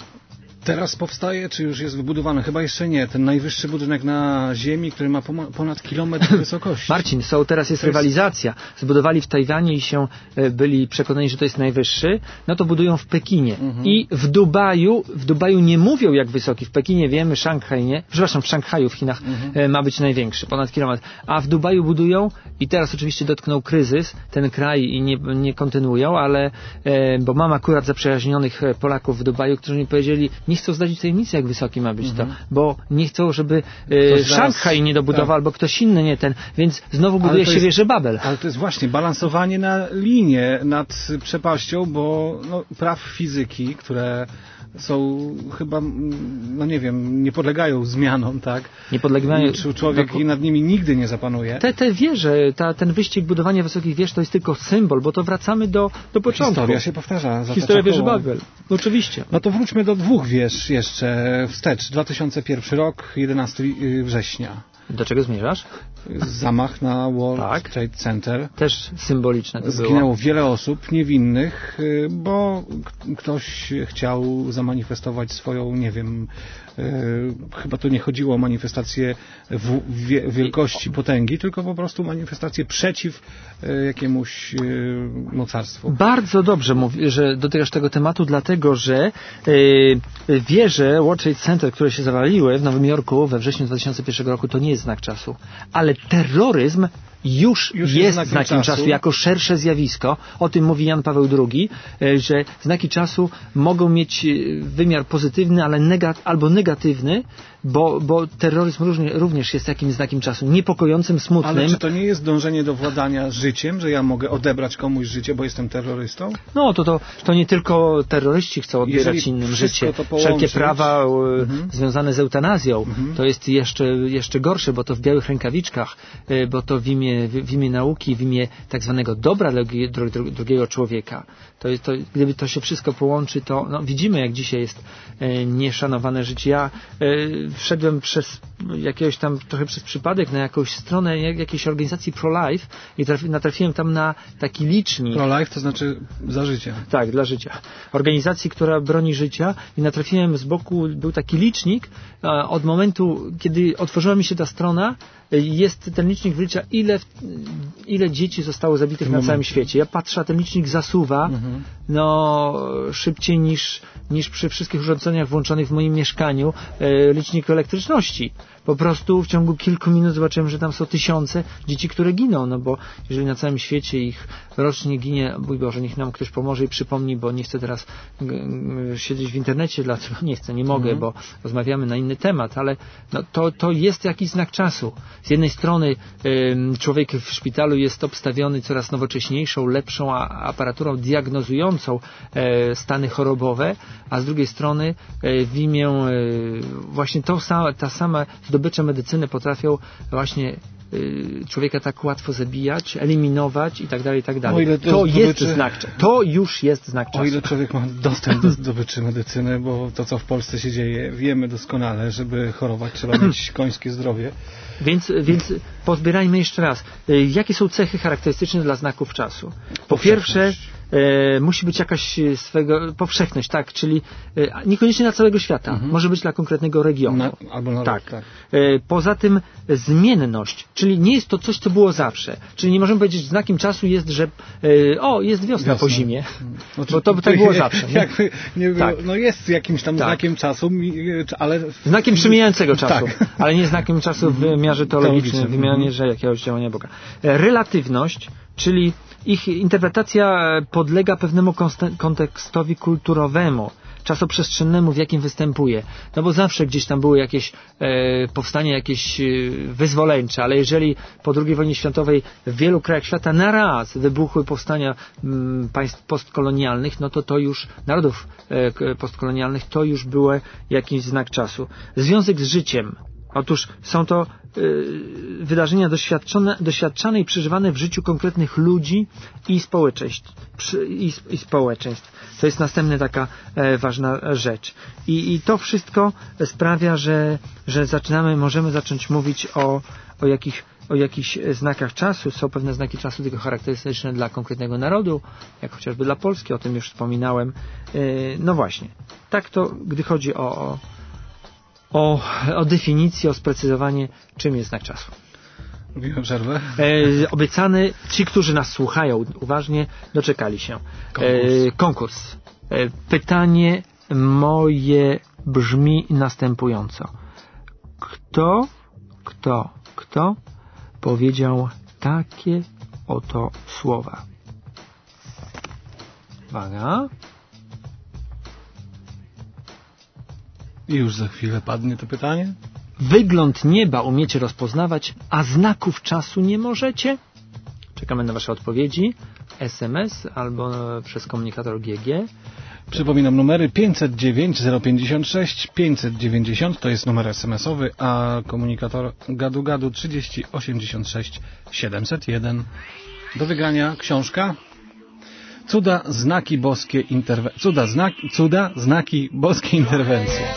Teraz powstaje, czy już jest wybudowany? Chyba jeszcze nie. Ten najwyższy budynek na ziemi, który ma ponad kilometr wysokości. Marcin, są, teraz jest rywalizacja. Zbudowali w Tajwanie i się byli przekonani, że to jest najwyższy. No to budują w Pekinie. Mhm. I w Dubaju, w Dubaju nie mówią jak wysoki. W Pekinie wiemy, Szanghaj nie. Przepraszam, w Szanghaju w Chinach mhm. ma być największy, ponad kilometr. A w Dubaju budują i teraz oczywiście dotknął kryzys ten kraj i nie, nie kontynuują, ale bo mam akurat zaprzyjaźnionych Polaków w Dubaju, którzy mi powiedzieli, nie chcą zdradzić tajemnicy, jak wysoki ma być mhm. to, bo nie chcą, żeby e, Szanghaj nie dobudował, tak. albo ktoś inny nie ten, więc znowu buduje się wieżę Babel. Ale to jest właśnie balansowanie na linię nad przepaścią, bo no, praw fizyki, które są chyba, no nie wiem, nie podlegają zmianom, tak? Nie podlegają. Człowiek do... nad nimi nigdy nie zapanuje. Te, te wieże, ta, ten wyścig budowania wysokich wież to jest tylko symbol, bo to wracamy do, do początku. Historia się powtarza. Historia wieży Babel. Oczywiście. No to wróćmy do dwóch wież jeszcze wstecz. dwa tysiące pierwszy rok, jedenastego września. Do czego zmierzasz? Zamach na World tak. Trade Center. Też symboliczne to Zginęło było. wiele osób niewinnych, bo ktoś chciał zamanifestować swoją, nie wiem, chyba tu nie chodziło o manifestację w, wie, wielkości, potęgi, tylko po prostu manifestację przeciw e, jakiemuś e, mocarstwu. Bardzo dobrze mówi, że dotykasz tego tematu, dlatego że e, wieże World Trade Center, które się zawaliły w Nowym Jorku we wrześniu dwa tysiące pierwszego roku, to nie jest znak czasu. Ale terroryzm już, już jest, jest znakiem, znakiem czasu. czasu, jako szersze zjawisko. O tym mówi Jan Paweł drugi, że znaki czasu mogą mieć wymiar pozytywny, ale negat, albo negatywny, bo, bo terroryzm różnie, również jest jakimś znakiem czasu. Niepokojącym, smutnym. Ale czy to nie jest dążenie do władania życiem, że ja mogę odebrać komuś życie, bo jestem terrorystą? No, to, to, to nie tylko terroryści chcą odbierać Jeżeli innym życie. Połączyć... Wszelkie prawa mhm. związane z eutanazją, mhm. to jest jeszcze, jeszcze gorsze, bo to w białych rękawiczkach, bo to w imię, w imię nauki, w imię tak zwanego dobra drugi, dru, dru, drugiego człowieka. To, to, gdyby to się wszystko połączy, to no, widzimy, jak dzisiaj jest e, nieszanowane życie. Ja e, wszedłem przez jakiegoś tam, trochę przez przypadek na jakąś stronę jak, jakiejś organizacji pro-life i trafi, natrafiłem tam na taki licznik. Pro-life to znaczy za życie. Tak, dla życia. Organizacji, która broni życia i natrafiłem z boku, był taki licznik, e, od momentu, kiedy otworzyła mi się ta strona, jest ten licznik wylicza, ile, ile dzieci zostało zabitych na całym świecie. Ja patrzę, a ten licznik zasuwa mhm. no szybciej niż, niż przy wszystkich urządzeniach włączonych w moim mieszkaniu e, licznik elektryczności. Po prostu w ciągu kilku minut zobaczyłem, że tam są tysiące dzieci, które giną, no bo jeżeli na całym świecie ich rocznie ginie, mój Boże, niech nam ktoś pomoże i przypomni, bo nie chcę teraz g- g- siedzieć w internecie, dlaczego nie chcę, nie mogę, mhm. bo rozmawiamy na inny temat, ale no, to, to jest jakiś znak czasu. Z jednej strony y, człowiek w szpitalu jest obstawiony coraz nowocześniejszą, lepszą a, aparaturą diagnozującą e, stany chorobowe, a z drugiej strony e, w imię e, właśnie to, ta sama zdobycze medycyny potrafią właśnie y, człowieka tak łatwo zabijać, eliminować i tak dalej, i tak dalej. To, to zdobyczy... jest znak czasu. To już jest znak czasu. O ile człowiek ma dostęp do zdobyczy medycyny, bo to, co w Polsce się dzieje, wiemy doskonale, żeby chorować, trzeba mieć końskie zdrowie. Więc, więc pozbierajmy jeszcze raz. Jakie są cechy charakterystyczne dla znaków czasu? Po pierwsze, e, musi być jakaś swego powszechność, tak, czyli e, niekoniecznie dla całego świata, mhm. może być dla konkretnego regionu. Na, albo na tak. rok, tak. E, poza tym zmienność, czyli nie jest to coś, co było zawsze. Czyli nie możemy powiedzieć, że znakiem czasu jest, że e, o, jest wiosna, wiosna. po zimie, znaczy, bo to by tak było zawsze. Nie? Jakby, nie było, tak. No jest jakimś tam tak. znakiem czasu, ale... Znakiem przemijającego czasu, tak. ale nie znakiem czasu w wymiarze teologicznym, w wymiarze że jakiegoś działania Boga. Relatywność, czyli ich interpretacja podlega pewnemu kontekstowi kulturowemu, czasoprzestrzennemu, w jakim występuje. No bo zawsze gdzieś tam były jakieś e, powstania jakieś e, wyzwoleńcze, ale jeżeli po drugiej wojnie światowej w wielu krajach świata na raz wybuchły powstania m, państw postkolonialnych, no to to już, narodów e, postkolonialnych, to już był jakiś znak czasu. Związek z życiem. Otóż są to y, wydarzenia doświadczone, doświadczane i przeżywane w życiu konkretnych ludzi i społeczeństw. Przy, i, i społeczeństw. To jest następna taka e, ważna rzecz. I, I to wszystko sprawia, że, że zaczynamy, możemy zacząć mówić o, o, jakich, o jakichś znakach czasu. Są pewne znaki czasu tylko charakterystyczne dla konkretnego narodu, jak chociażby dla Polski, o tym już wspominałem. E, no właśnie. Tak to, gdy chodzi o, o O, o definicję, o sprecyzowanie, czym jest znak czasu. Robimy przerwę. E, obiecany, ci, którzy nas słuchają uważnie, doczekali się. E, konkurs. E, pytanie moje brzmi następująco. Kto, kto, kto powiedział takie oto słowa? Uwaga. I już za chwilę padnie to pytanie. Wygląd nieba umiecie rozpoznawać, a znaków czasu nie możecie? Czekamy na wasze odpowiedzi. S M S albo przez komunikator G G. Przypominam numery pięćset dziewięć zero pięćdziesiąt sześć pięćset dziewięćdziesiąt, to jest numer S M S owy, a komunikator gadu gadu trzydzieści osiemdziesiąt sześć siedemset jeden. Do wygrania książka Cuda, znaki boskie interwencje. Cuda, znak, cuda, znaki boskie interwencje.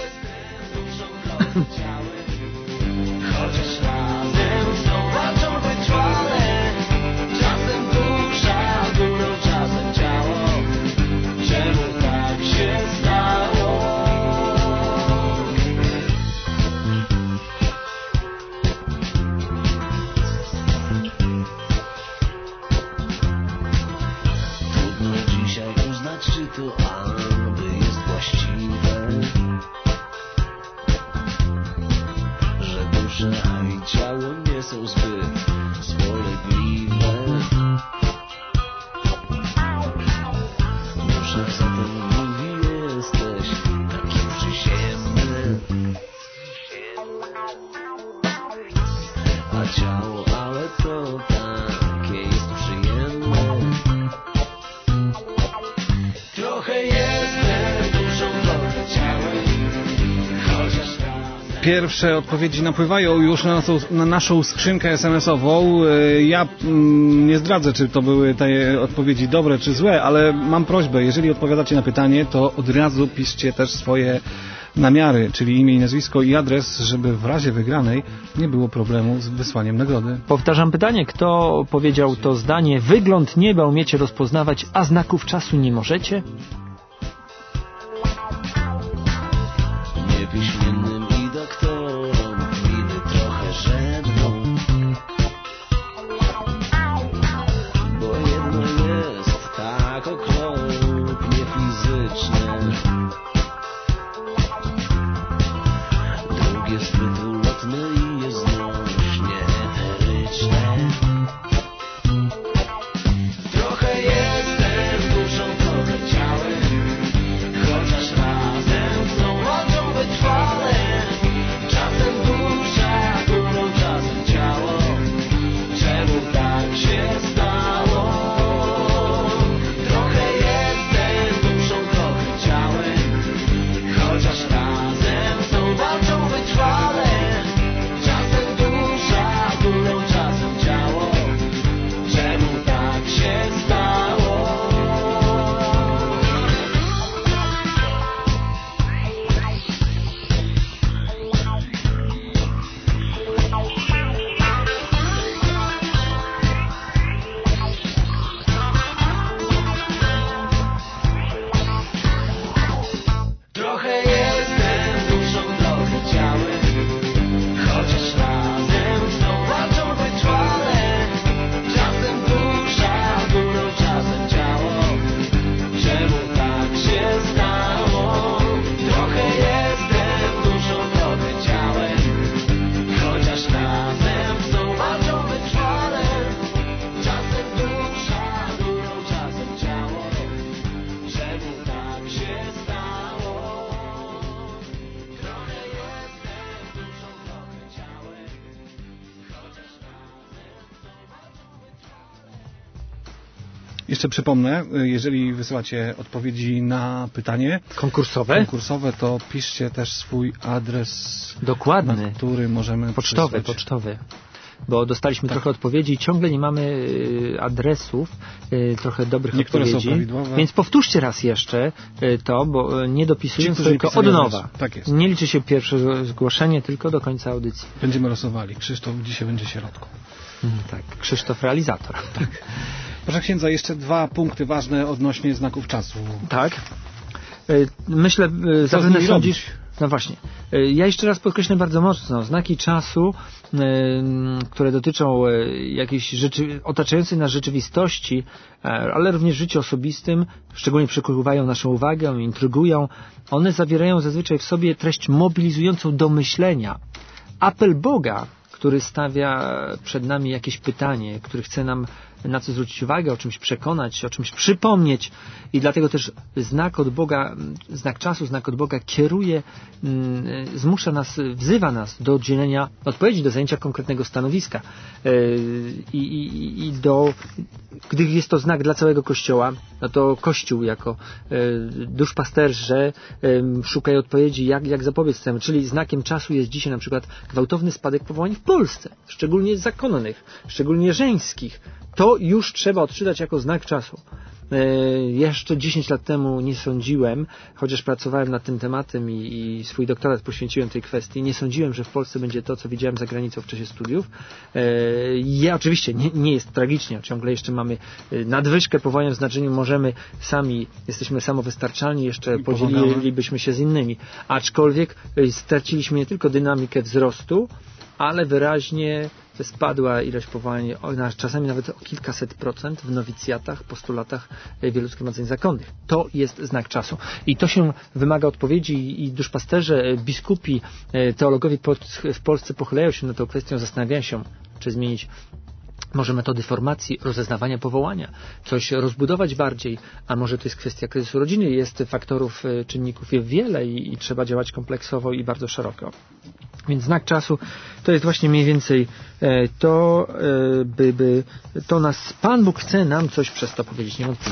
Chociaż razem znów walczą wytrwale, czasem dusza górą, czasem ciało. Czemu tak się stało? Pierwsze odpowiedzi napływają już na naszą, na naszą skrzynkę es em esową. Ja mm, nie zdradzę, czy to były te odpowiedzi dobre czy złe, ale mam prośbę, jeżeli odpowiadacie na pytanie, to od razu piszcie też swoje namiary, czyli imię i nazwisko i adres, żeby w razie wygranej nie było problemu z wysłaniem nagrody. Powtarzam pytanie, kto powiedział to zdanie: wygląd nieba umiecie rozpoznawać, a znaków czasu nie możecie? Niepiśmiennym i doktorom winy trochę żebną, bo jedno jest tak okropnie fizyczne, drugie zbyt ulotne i nieznośnie eteryczne. Trochę jestem duszą, trochę ciałem, chociaż razem z tą łączą wytrwale. Czasem dusza górą, czasem ciało. Czemu tak się stało? Trochę jestem duszą, trochę ciałem, chociaż razem z tą łączą wytrwale. Czasem dusza górą, czasem ciało. Czemu tak się stało? Trochę jestem duszą, trochę ciałem, chociaż razem z tą walczą wytrwale. Czasem dusza górą, czasem ciało. Czemu tak się stało? Trochę jestem duszą, trochę ciałem, chociaż razem z tą walczą wytrwale. Czasem dusza górą, czasem ciało. Czemu tak się stało? Trochę jestem duszą, trochę ciałem, chociaż razem z tą walczą wytrwale. Jeszcze przypomnę, jeżeli wysyłacie odpowiedzi na pytanie Konkursowe? konkursowe, to piszcie też swój adres, Dokładny. na który możemy Pocztowy, przysłać. pocztowy. Bo dostaliśmy trochę odpowiedzi i ciągle nie mamy y, adresów, y, trochę dobrych Niektóre są odpowiedzi. prawidłowe. Więc powtórzcie raz jeszcze y, to, bo y, nie dopisując, Ci, którzy tylko nie od pisali nowa. adresu. Tak jest. Nie liczy się pierwsze zgłoszenie, tylko do końca audycji. Będziemy losowali. Krzysztof dzisiaj będzie środką. Mm, tak, Krzysztof realizator. Proszę księdza, jeszcze dwa punkty ważne odnośnie znaków czasu. Tak. Y, Myślę, y, Co z zapewne nimi sądzisz... robić? No właśnie. Y, Ja jeszcze raz podkreślę bardzo mocno. Znaki czasu, y, które dotyczą y, jakiejś rzeczy, otaczającej nas rzeczywistości, y, ale również w życiu osobistym, szczególnie przykuwają naszą uwagę, intrygują. One zawierają zazwyczaj w sobie treść mobilizującą do myślenia. Apel Boga, który stawia przed nami jakieś pytanie, który chce nam na coś zwrócić uwagę, o czymś przekonać, o czymś przypomnieć i dlatego też znak od Boga, znak czasu, znak od Boga kieruje, zmusza nas, wzywa nas do udzielenia odpowiedzi, do zajęcia konkretnego stanowiska i, i, i do, gdy jest to znak dla całego Kościoła, no to Kościół jako duszpasterze szuka odpowiedzi, jak, jak zapobiec temu, czyli znakiem czasu jest dzisiaj na przykład gwałtowny spadek powołań w Polsce, szczególnie zakonnych, szczególnie żeńskich. To już trzeba odczytać jako znak czasu. E, jeszcze dziesięć lat temu nie sądziłem, chociaż pracowałem nad tym tematem i, i swój doktorat poświęciłem tej kwestii, nie sądziłem, że w Polsce będzie to, co widziałem za granicą w czasie studiów. E, ja oczywiście nie, nie jest tragicznie, ciągle jeszcze mamy nadwyżkę powołań w znaczeniu, możemy sami, jesteśmy samowystarczalni, jeszcze podzielilibyśmy się z innymi. Aczkolwiek straciliśmy nie tylko dynamikę wzrostu, ale wyraźnie spadła ilość powołań, czasami nawet o kilkaset procent w nowicjatach, postulatach wielu zgromadzeń zakonnych. To jest znak czasu. I to się wymaga odpowiedzi i duszpasterze, biskupi, teologowie w Polsce pochylają się nad tą kwestią, zastanawiają się, czy zmienić może metody formacji, rozeznawania powołania, coś rozbudować bardziej, a może to jest kwestia kryzysu rodziny, jest faktorów, czynników jest wiele i, i trzeba działać kompleksowo i bardzo szeroko. Więc znak czasu to jest właśnie mniej więcej to, by, by to nas Pan Bóg chce nam coś przez to powiedzieć, niewątpliwie.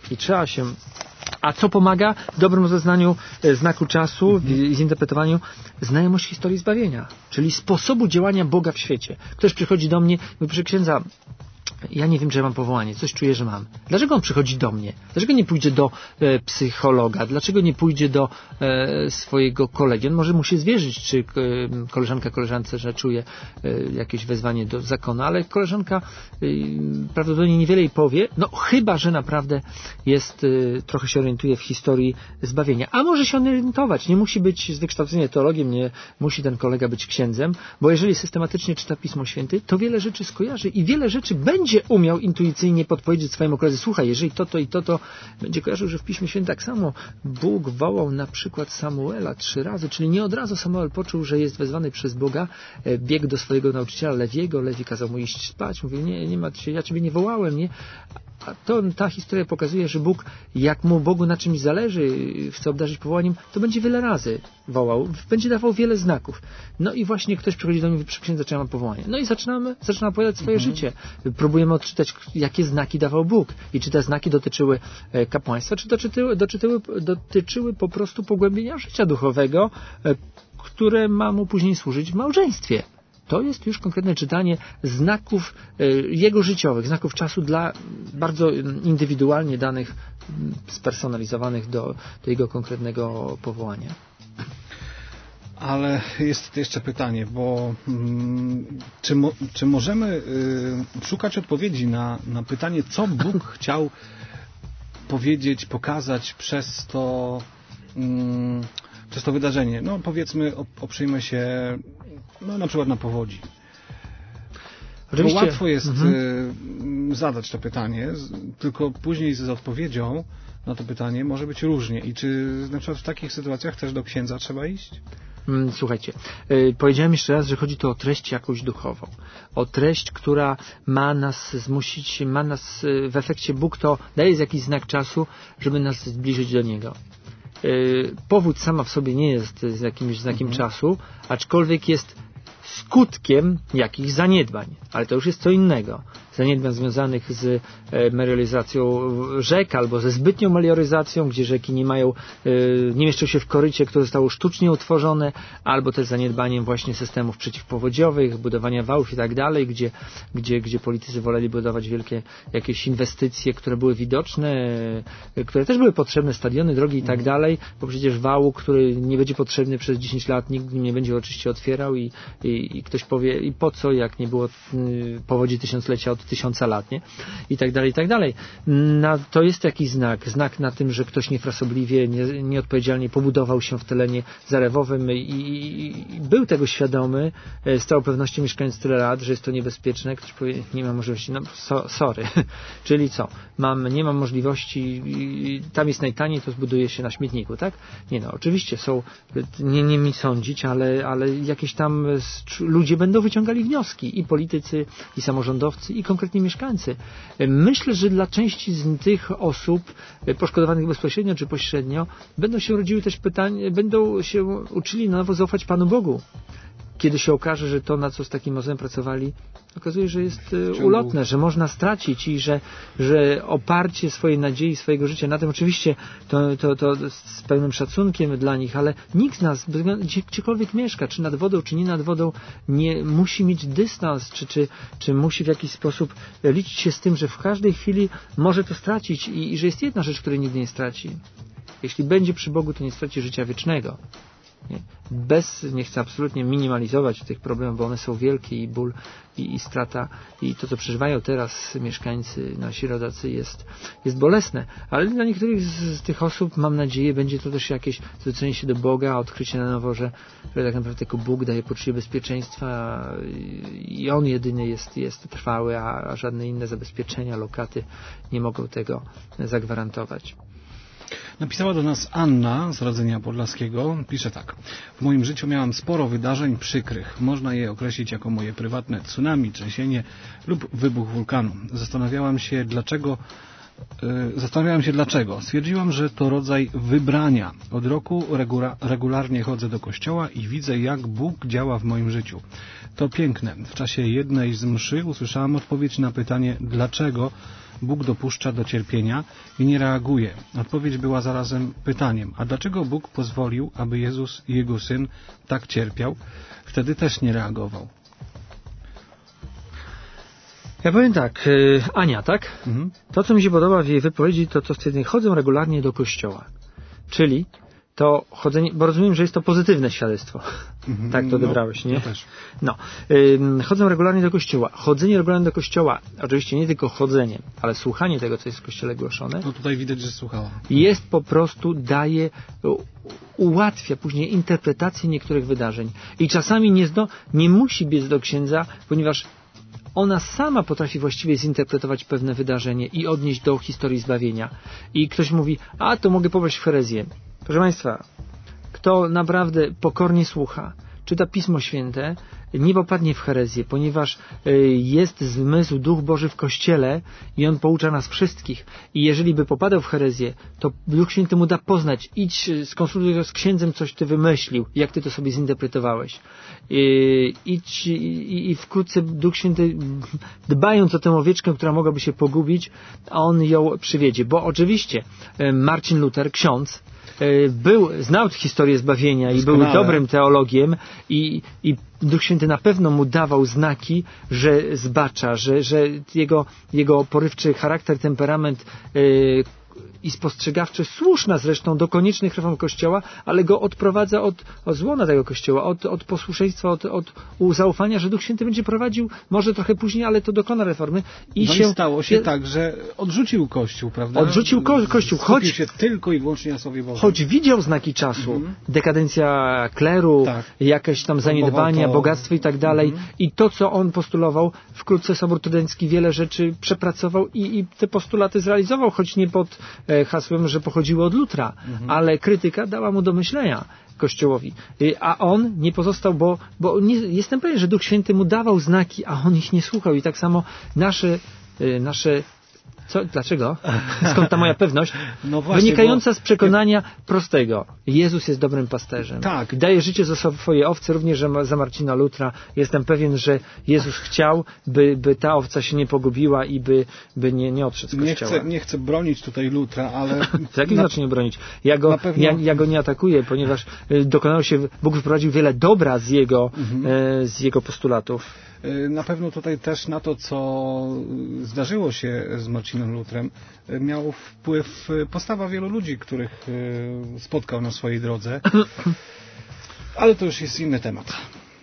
I trzeba się... A co pomaga w dobrym rozeznaniu e, znaku czasu mhm. i zinterpretowaniu? Znajomość historii zbawienia, czyli sposobu działania Boga w świecie. Ktoś przychodzi do mnie i mówi, proszę księdza, ja nie wiem, czy ja mam powołanie, coś czuję, że mam. Dlaczego on przychodzi do mnie? Dlaczego nie pójdzie do e, psychologa? Dlaczego nie pójdzie do e, swojego kolegi? On może mu się zwierzyć, czy e, koleżanka koleżance, że czuje e, jakieś wezwanie do zakonu, ale koleżanka e, prawdopodobnie niewiele jej powie, no chyba, że naprawdę jest, e, trochę się orientuje w historii zbawienia. A może się orientować, nie musi być z wykształcenia teologiem, nie musi ten kolega być księdzem, bo jeżeli systematycznie czyta Pismo Święte, to wiele rzeczy skojarzy i wiele rzeczy będzie umiał intuicyjnie podpowiedzieć swojemu koledze, słuchaj, jeżeli to, to i to, to będzie kojarzył, że w Piśmie Świętym tak samo Bóg wołał na przykład Samuela trzy razy, czyli nie od razu Samuel poczuł, że jest wezwany przez Boga, biegł do swojego nauczyciela Lewiego, Lewi kazał mu iść spać, mówił, nie, nie ma się, ja ciebie nie wołałem, nie? A to, ta historia pokazuje, że Bóg, jak mu Bogu na czymś zależy, chce obdarzyć powołaniem, to będzie wiele razy wołał, będzie dawał wiele znaków. No i właśnie ktoś przychodzi do mnie i mówi, przy księdze, czy ja mam powołanie. No i zaczynamy, zaczyna opowiadać swoje mhm. życie. Próbujemy odczytać, jakie znaki dawał Bóg i czy te znaki dotyczyły kapłaństwa, czy dotyczyły, dotyczyły, dotyczyły po prostu pogłębienia życia duchowego, które ma mu później służyć w małżeństwie. To jest już konkretne czytanie znaków e, jego życiowych, znaków czasu dla bardzo indywidualnie danych, spersonalizowanych do, do jego konkretnego powołania. Ale jest jeszcze pytanie, bo mm, czy, mo, czy możemy y, szukać odpowiedzi na, na pytanie, co Bóg chciał powiedzieć, pokazać przez to, mm, przez to wydarzenie? No powiedzmy, oprzyjmy się no, na przykład na powodzi. Oczywiście. Bo łatwo jest mhm. y, zadać to pytanie, z, tylko później z odpowiedzią na to pytanie może być różnie. I czy na przykład w takich sytuacjach też do księdza trzeba iść? Słuchajcie, yy, powiedziałem jeszcze raz, że chodzi tu o treść jakąś duchową. O treść, która ma nas zmusić, ma nas yy, w efekcie Bóg to daje jakiś znak czasu, żeby nas zbliżyć do Niego. Yy, powód sama w sobie nie jest z jakimś znakiem mhm. czasu, aczkolwiek jest skutkiem jakichś zaniedbań. Ale to już jest co innego. Zaniedbań związanych z e, melioryzacją rzek albo ze zbytnią melioryzacją, gdzie rzeki nie mają, e, nie mieszczą się w korycie, które zostało sztucznie utworzone, albo też zaniedbaniem właśnie systemów przeciwpowodziowych, budowania wałów i tak dalej, gdzie, gdzie, gdzie politycy woleli budować wielkie jakieś inwestycje, które były widoczne, e, które też były potrzebne, stadiony, drogi i tak dalej, bo przecież wału, który nie będzie potrzebny przez dziesięć lat, nikt nie będzie oczywiście otwierał i, i, i ktoś powie, i po co, jak nie było y, powodzi tysiąclecia od tysiąca lat, nie? I tak dalej, i tak dalej. Na, to jest jakiś znak, znak na tym, że ktoś niefrasobliwie, nie, nieodpowiedzialnie pobudował się w terenie zarewowym i, i, i był tego świadomy, z całą pewnością mieszkając tyle lat, że jest to niebezpieczne. Ktoś powie, nie ma możliwości, no so, sorry. Czyli co? Mam, nie mam możliwości, tam jest najtaniej, to zbuduje się na śmietniku, tak? Nie no, oczywiście są, nie, nie mi sądzić, ale, ale jakieś tam ludzie będą wyciągali wnioski, i politycy, i samorządowcy, i konkretnie mieszkańcy. Myślę, że dla części z tych osób poszkodowanych bezpośrednio czy pośrednio będą się rodziły też pytania, będą się uczyli na nowo zaufać Panu Bogu. Kiedy się okaże, że to, na co z takim mozem pracowali, okazuje, że jest ulotne, że można stracić i że, że oparcie swojej nadziei, swojego życia na tym, oczywiście to, to, to z pełnym szacunkiem dla nich, ale nikt z nas, gdzie, gdziekolwiek mieszka, czy nad wodą, czy nie nad wodą, nie musi mieć dystans, czy, czy, czy musi w jakiś sposób liczyć się z tym, że w każdej chwili może to stracić i, i że jest jedna rzecz, której nigdy nie straci. Jeśli będzie przy Bogu, to nie straci życia wiecznego. Nie. Bez, nie chcę absolutnie minimalizować tych problemów, bo one są wielkie, i ból, i, i strata, i to, co przeżywają teraz mieszkańcy, nasi rodacy, jest, jest bolesne, ale dla niektórych z, z tych osób, mam nadzieję, będzie to też jakieś zwrócenie się do Boga, odkrycie na nowo, że, że tak naprawdę tylko Bóg daje poczucie bezpieczeństwa i On jedyny jest, jest trwały, a, a żadne inne zabezpieczenia, lokaty nie mogą tego zagwarantować. Napisała do nas Anna z Radzenia Podlaskiego. Pisze tak. W moim życiu miałam sporo wydarzeń przykrych. Można je określić jako moje prywatne tsunami, trzęsienie lub wybuch wulkanu. Zastanawiałam się dlaczego yy, zastanawiałam się dlaczego. Stwierdziłam, że to rodzaj wybrania. Od roku regula, regularnie chodzę do kościoła i widzę, jak Bóg działa w moim życiu. To piękne. W czasie jednej z mszy usłyszałam odpowiedź na pytanie dlaczego Bóg dopuszcza do cierpienia i nie reaguje? Odpowiedź była zarazem pytaniem. A dlaczego Bóg pozwolił, aby Jezus i Jego Syn tak cierpiał? Wtedy też nie reagował. Ja powiem tak, y, Ania, tak? Mhm. To, co mi się podoba w jej wypowiedzi, to to stwierdzenie, chodzą regularnie do kościoła. Czyli to chodzenie, bo rozumiem, że jest to pozytywne świadectwo. Mhm. Tak to No, odebrałeś, nie? ja też. No. Ym, chodzą regularnie do kościoła. Chodzenie regularnie do kościoła, oczywiście nie tylko chodzenie, ale słuchanie tego, co jest w kościele głoszone, No tutaj widać, że słuchała. jest po prostu, daje, u, ułatwia później interpretację niektórych wydarzeń. I czasami nie, zdo, nie musi biec do księdza, ponieważ ona sama potrafi właściwie zinterpretować pewne wydarzenie i odnieść do historii zbawienia. I ktoś mówi, a to mogę popaść w herezję. Proszę Państwa, kto naprawdę pokornie słucha, czyta Pismo Święte, nie popadnie w herezję, ponieważ y, jest zmysł, Duch Boży w Kościele i On poucza nas wszystkich. I jeżeli by popadał w herezję, to Duch Święty mu da poznać, idź, y, skonsultuj to z księdzem, coś ty wymyślił, jak ty to sobie zinterpretowałeś. Y, idź i, i wkrótce Duch Święty, dbając o tę owieczkę, która mogłaby się pogubić, On ją przywiedzie. Bo oczywiście y, Marcin Luther, ksiądz, był, znał historię zbawienia i był dobrym teologiem i, i Duch Święty na pewno mu dawał znaki, że zbacza, że, że jego, jego porywczy charakter, temperament yy, i spostrzegawczy, słuszna zresztą do koniecznych reform Kościoła, ale go odprowadza od, od złona tego Kościoła, od, od posłuszeństwa, od, od zaufania, że Duch Święty będzie prowadził, może trochę później, ale to dokona reformy. I no się, i stało się tak, że odrzucił Kościół, prawda? Odrzucił ko- Kościół, choć się tylko i wyłącznie na Słowie Bożym. Choć widział znaki czasu, Mhm. dekadencja kleru, Tak. jakieś tam zaniedbania, to- bogactwo i tak dalej. Mhm. I to, co on postulował, wkrótce Sobór Trydencki wiele rzeczy przepracował i, i te postulaty zrealizował, choć nie pod e, hasłem, że pochodziły od Lutra, Mhm. ale krytyka dała mu do myślenia Kościołowi. Y, A on nie pozostał, bo, bo nie, jestem pewien, że Duch Święty mu dawał znaki, a on ich nie słuchał. I tak samo nasze, y, nasze Co? Dlaczego? Skąd ta moja pewność? No właśnie, Wynikająca bo- z przekonania prostego. Jezus jest dobrym pasterzem. Tak. Daje życie za swoje owce, również że ma- za Marcina Lutra. Jestem pewien, że Jezus chciał, by, by ta owca się nie pogubiła i by, by nie, nie odszedł z Nie kościoła. chcę, nie chcę bronić tutaj Lutra, ale... W jakim na- znaczeniu bronić? Ja go, na pewno- ja, ja go nie atakuję, ponieważ y, dokonało się, Bóg wyprowadził wiele dobra z jego, Mhm. e, z jego postulatów. Na pewno tutaj też na to, co zdarzyło się z Marcinem Lutrem, miał wpływ postawa wielu ludzi, których e, spotkał na swojej drodze. Ale to już jest inny temat.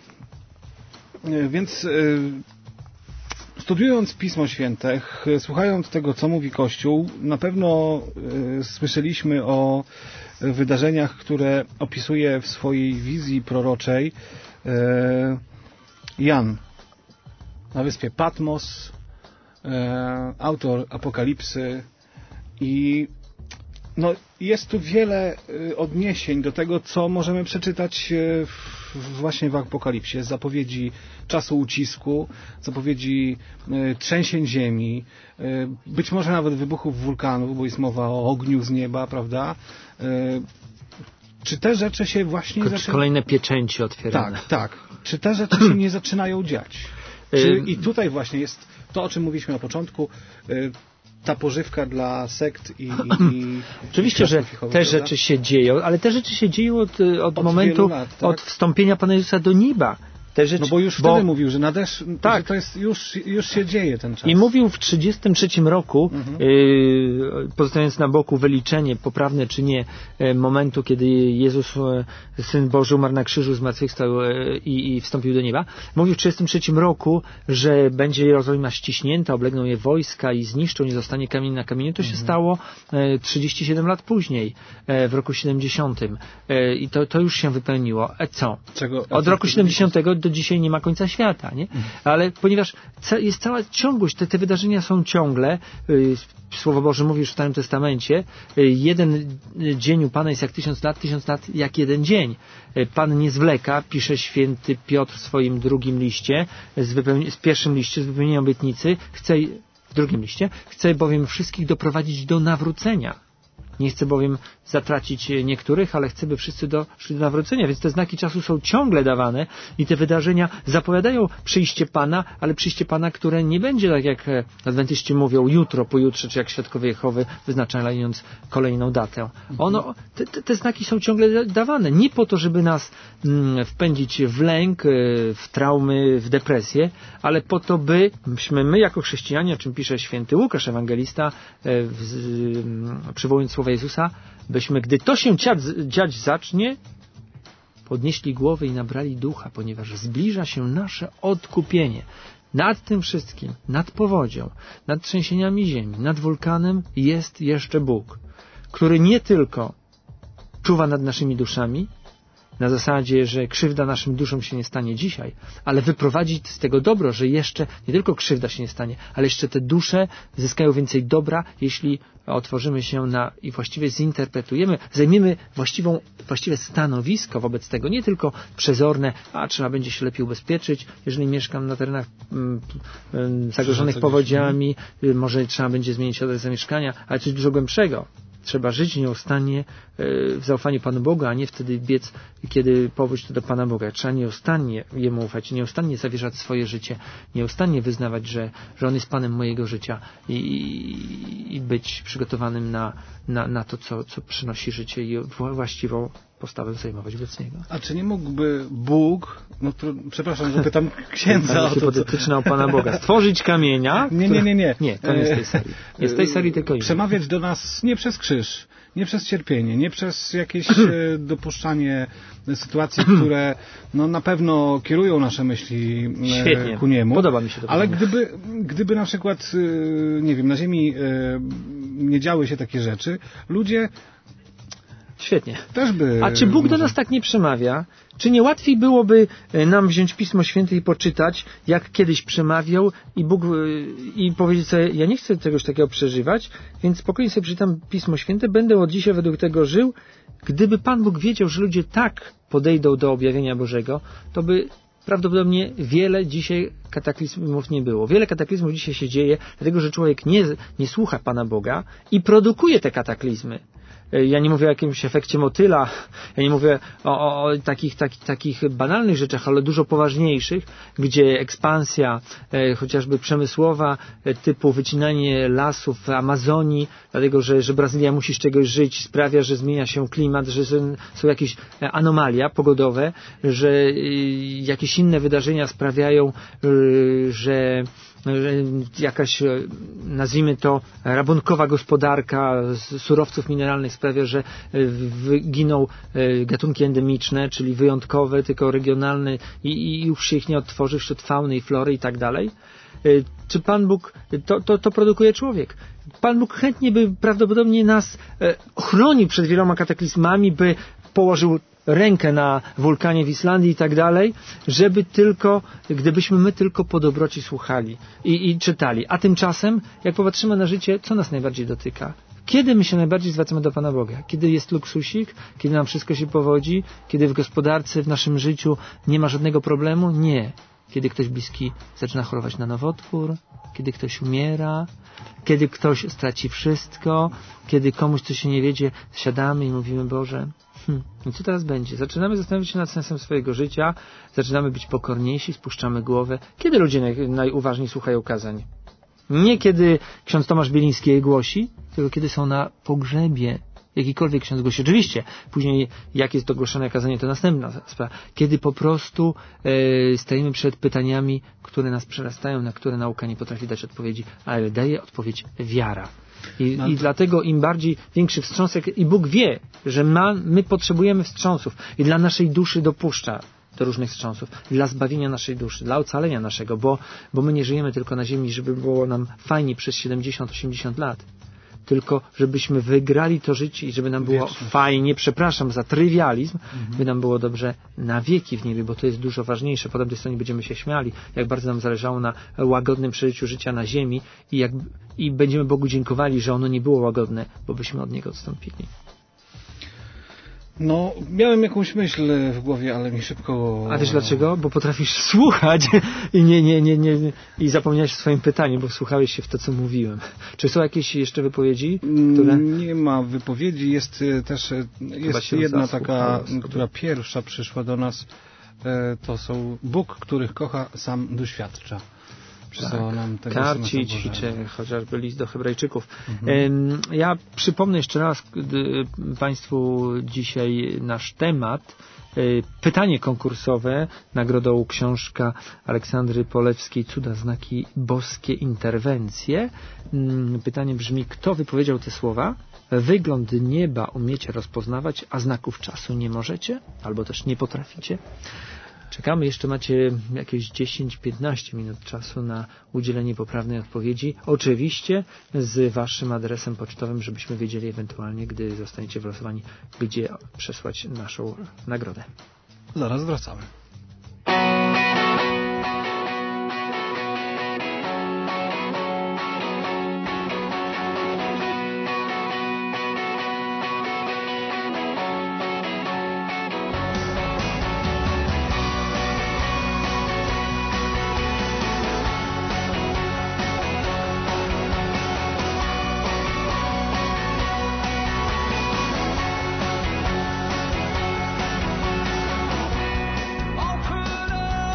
E, Więc e, studiując Pismo Święte, ch- słuchając tego, co mówi Kościół, na pewno e, słyszeliśmy o wydarzeniach, które opisuje w swojej wizji proroczej e, Jan na wyspie Patmos, e, autor Apokalipsy, i no, jest tu wiele e, odniesień do tego, co możemy przeczytać e, w, właśnie w Apokalipsie. Zapowiedzi czasu ucisku, zapowiedzi e, trzęsień ziemi, e, być może nawet wybuchów wulkanów, bo jest mowa o ogniu z nieba, prawda? E, czy te rzeczy się właśnie Ko- zaczynają... Kolejne pieczęci otwierane. Tak, tak. Czy te rzeczy się nie zaczynają dziać? Czy, Ym. I tutaj właśnie jest to, o czym mówiliśmy na początku, y, ta pożywka dla sekt i... i, i Oczywiście, i że kwiatków fichowych, te prawda? rzeczy się dzieją, ale te rzeczy się dzieją od, od, Od momentu, wielu lat, tak? od wstąpienia Pana Jezusa do nieba. Te rzeczy, No bo już bo- wtedy mówił, że nadesz... Tak. Że to jest już, już się dzieje ten czas. I mówił w trzydziestym trzecim roku, Mhm. yy, pozostawiając na boku wyliczenie, poprawne czy nie, e, momentu, kiedy Jezus, e, Syn Boży, umarł na krzyżu, zmartwychwstał e, i, i wstąpił do nieba. Mówił w trzydziestym trzecim roku, że będzie Jerozolima ściśnięta, oblegną je wojska i zniszczą, nie zostanie kamień na kamieniu. To się stało e, trzydzieści siedem lat później, e, w roku siedemdziesiątym. E, I to, to już się wypełniło. E, co? Czego, Od roku siedemdziesiątego do dzisiaj nie ma końca świata, nie? Ale ponieważ ca- jest cała ciągłość, te, te wydarzenia są ciągle, y, Słowo Boże mówi już w Starym Testamencie, y, jeden dzień u Pana jest jak tysiąc lat, tysiąc lat jak jeden dzień. Y, Pan nie zwleka, pisze święty Piotr w swoim drugim liście, z, wypełni- z pierwszym liście, z wypełnieniem obietnicy, chce, w drugim liście, chce bowiem wszystkich doprowadzić do nawrócenia. Nie chce bowiem zatracić niektórych, ale chce, by wszyscy doszli do nawrócenia. Więc te znaki czasu są ciągle dawane i te wydarzenia zapowiadają przyjście Pana, ale przyjście Pana, które nie będzie tak jak adwentyści mówią jutro, pojutrze, czy jak świadkowie Jehowy, wyznaczając kolejną datę. Ono, te, te, te znaki są ciągle dawane. Nie po to, żeby nas mm, wpędzić w lęk, w traumy, w depresję, ale po to, byśmy my jako chrześcijanie, o czym pisze święty Łukasz, ewangelista, w, przywołując słowa Jezusa, byśmy, gdy to się dziać, dziać zacznie, podnieśli głowy i nabrali ducha, ponieważ zbliża się nasze odkupienie. Nad tym wszystkim, nad powodzią, nad trzęsieniami ziemi, nad wulkanem jest jeszcze Bóg, który nie tylko czuwa nad naszymi duszami, na zasadzie, że krzywda naszym duszom się nie stanie dzisiaj, ale wyprowadzi z tego dobro, że jeszcze nie tylko krzywda się nie stanie, ale jeszcze te dusze zyskają więcej dobra, jeśli otworzymy się na i właściwie zinterpretujemy, zajmiemy właściwą, właściwe stanowisko wobec tego, nie tylko przezorne, a trzeba będzie się lepiej ubezpieczyć, jeżeli mieszkam na terenach mm, mm, zagrożonych powodziami, może trzeba będzie zmienić adres zamieszkania, ale coś dużo głębszego. Trzeba żyć nieustannie w zaufaniu Panu Bogu, a nie wtedy biec, kiedy powódź to do Pana Boga. Trzeba nieustannie Jemu ufać, nieustannie zawierzać swoje życie, nieustannie wyznawać, że, że On jest Panem mojego życia i, i być przygotowanym na, na, na to, co, co przynosi życie i właściwą postawę zajmować wobec Niego. A czy nie mógłby Bóg, no to, przepraszam, że pytam księdza o to, hipotetyczna o Pana Boga, stworzyć kamienia? Nie, nie, nie, nie. Nie, to nie z tej serii. Nie z tej serii, tylko innej. Przemawiać do nas nie przez krzyż, nie przez cierpienie, nie przez jakieś dopuszczanie sytuacji, które no, na pewno kierują nasze myśli Świetnie. ku Niemu. Podoba mi się to. Ale gdyby, gdyby na przykład, nie wiem, na Ziemi nie działy się takie rzeczy, ludzie Świetnie. też by... A czy Bóg może... do nas tak nie przemawia? Czy nie łatwiej byłoby nam wziąć Pismo Święte i poczytać, jak kiedyś przemawiał i Bóg i powiedzieć sobie, ja nie chcę czegoś takiego przeżywać, więc spokojnie sobie przeczytam Pismo Święte, będę od dzisiaj według tego żył. Gdyby Pan Bóg wiedział, że ludzie tak podejdą do objawienia Bożego, to by prawdopodobnie wiele dzisiaj kataklizmów nie było. Wiele kataklizmów dzisiaj się dzieje, dlatego że człowiek nie, nie słucha Pana Boga i produkuje te kataklizmy. Ja nie mówię o jakimś efekcie motyla, ja nie mówię o, o, o takich, takich, takich banalnych rzeczach, ale dużo poważniejszych, gdzie ekspansja e, chociażby przemysłowa, e, typu wycinanie lasów w Amazonii, dlatego że, że Brazylia musi z czegoś żyć, sprawia, że zmienia się klimat, że są jakieś anomalia pogodowe, że e, jakieś inne wydarzenia sprawiają, e, że jakaś, nazwijmy to, rabunkowa gospodarka z surowców mineralnych sprawia, że giną gatunki endemiczne, czyli wyjątkowe, tylko regionalne i, i już się ich nie odtworzy wśród fauny i flory i tak dalej. Czy Pan Bóg, to, to, to produkuje człowiek. Pan Bóg chętnie by prawdopodobnie nas chronił przed wieloma kataklizmami, by położył rękę na wulkanie w Islandii i tak dalej, żeby tylko, gdybyśmy my tylko po dobroci słuchali i, i czytali. A tymczasem, jak popatrzymy na życie, co nas najbardziej dotyka? Kiedy my się najbardziej zwracamy do Pana Boga? Kiedy jest luksusik? Kiedy nam wszystko się powodzi? Kiedy w gospodarce, w naszym życiu nie ma żadnego problemu? Nie. Kiedy ktoś bliski zaczyna chorować na nowotwór? Kiedy ktoś umiera? Kiedy ktoś straci wszystko? Kiedy komuś coś się nie wiedzie, siadamy i mówimy, Boże, Hmm. I co teraz będzie? Zaczynamy zastanawiać się nad sensem swojego życia, zaczynamy być pokorniejsi, spuszczamy głowę. Kiedy ludzie naj, najuważniej słuchają kazań? Nie kiedy ksiądz Tomasz Bieliński je głosi, tylko kiedy są na pogrzebie. Jakikolwiek ksiądz głosi. Oczywiście, później jak jest to głoszone kazanie, to następna sprawa. Kiedy po prostu e, stajemy przed pytaniami, które nas przerastają, na które nauka nie potrafi dać odpowiedzi, ale daje odpowiedź wiara. I, no to... I dlatego im bardziej większy wstrząsek, i Bóg wie, że ma, my potrzebujemy wstrząsów i dla naszej duszy dopuszcza do różnych wstrząsów, dla zbawienia naszej duszy, dla ocalenia naszego, bo, bo my nie żyjemy tylko na ziemi, żeby było nam fajnie przez siedemdziesiąt osiemdziesiąt lat, tylko żebyśmy wygrali to życie i żeby nam było Wieczność. fajnie, przepraszam za trywializm, mhm. by nam było dobrze na wieki w niebie, bo to jest dużo ważniejsze. Po tamtej stronie będziemy się śmiali, jak bardzo nam zależało na łagodnym przeżyciu życia na ziemi i, jak, i będziemy Bogu dziękowali, że ono nie było łagodne, bo byśmy od Niego odstąpili. No, miałem jakąś myśl w głowie, ale mi szybko... A wiesz dlaczego? Bo potrafisz słuchać i nie, nie, nie, nie, nie i zapomniałeś o swoim pytaniu, bo wsłuchałeś się w to, co mówiłem. Czy są jakieś jeszcze wypowiedzi, które... Nie ma wypowiedzi, jest e, też e, jest się jedna zasłuchałem taka, sobie. która pierwsza przyszła do nas, e, to są Bóg, których kocha, sam doświadcza. Przysłał nam tego karcić, Syna czy Bożego. chociażby list do Hebrajczyków. Mhm. Em, Ja przypomnę jeszcze raz gdy Państwu dzisiaj nasz temat. E, Pytanie konkursowe, nagrodą książka Aleksandry Polewskiej Cuda, znaki boskie, interwencje. Mm, Pytanie brzmi, kto wypowiedział te słowa? Wygląd nieba umiecie rozpoznawać, a znaków czasu nie możecie? Albo też nie potraficie? Czekamy, jeszcze macie jakieś dziesięć piętnaście minut czasu na udzielenie poprawnej odpowiedzi. Oczywiście z Waszym adresem pocztowym, żebyśmy wiedzieli ewentualnie, gdy zostaniecie wylosowani, gdzie przesłać naszą nagrodę. Zaraz wracamy. Open up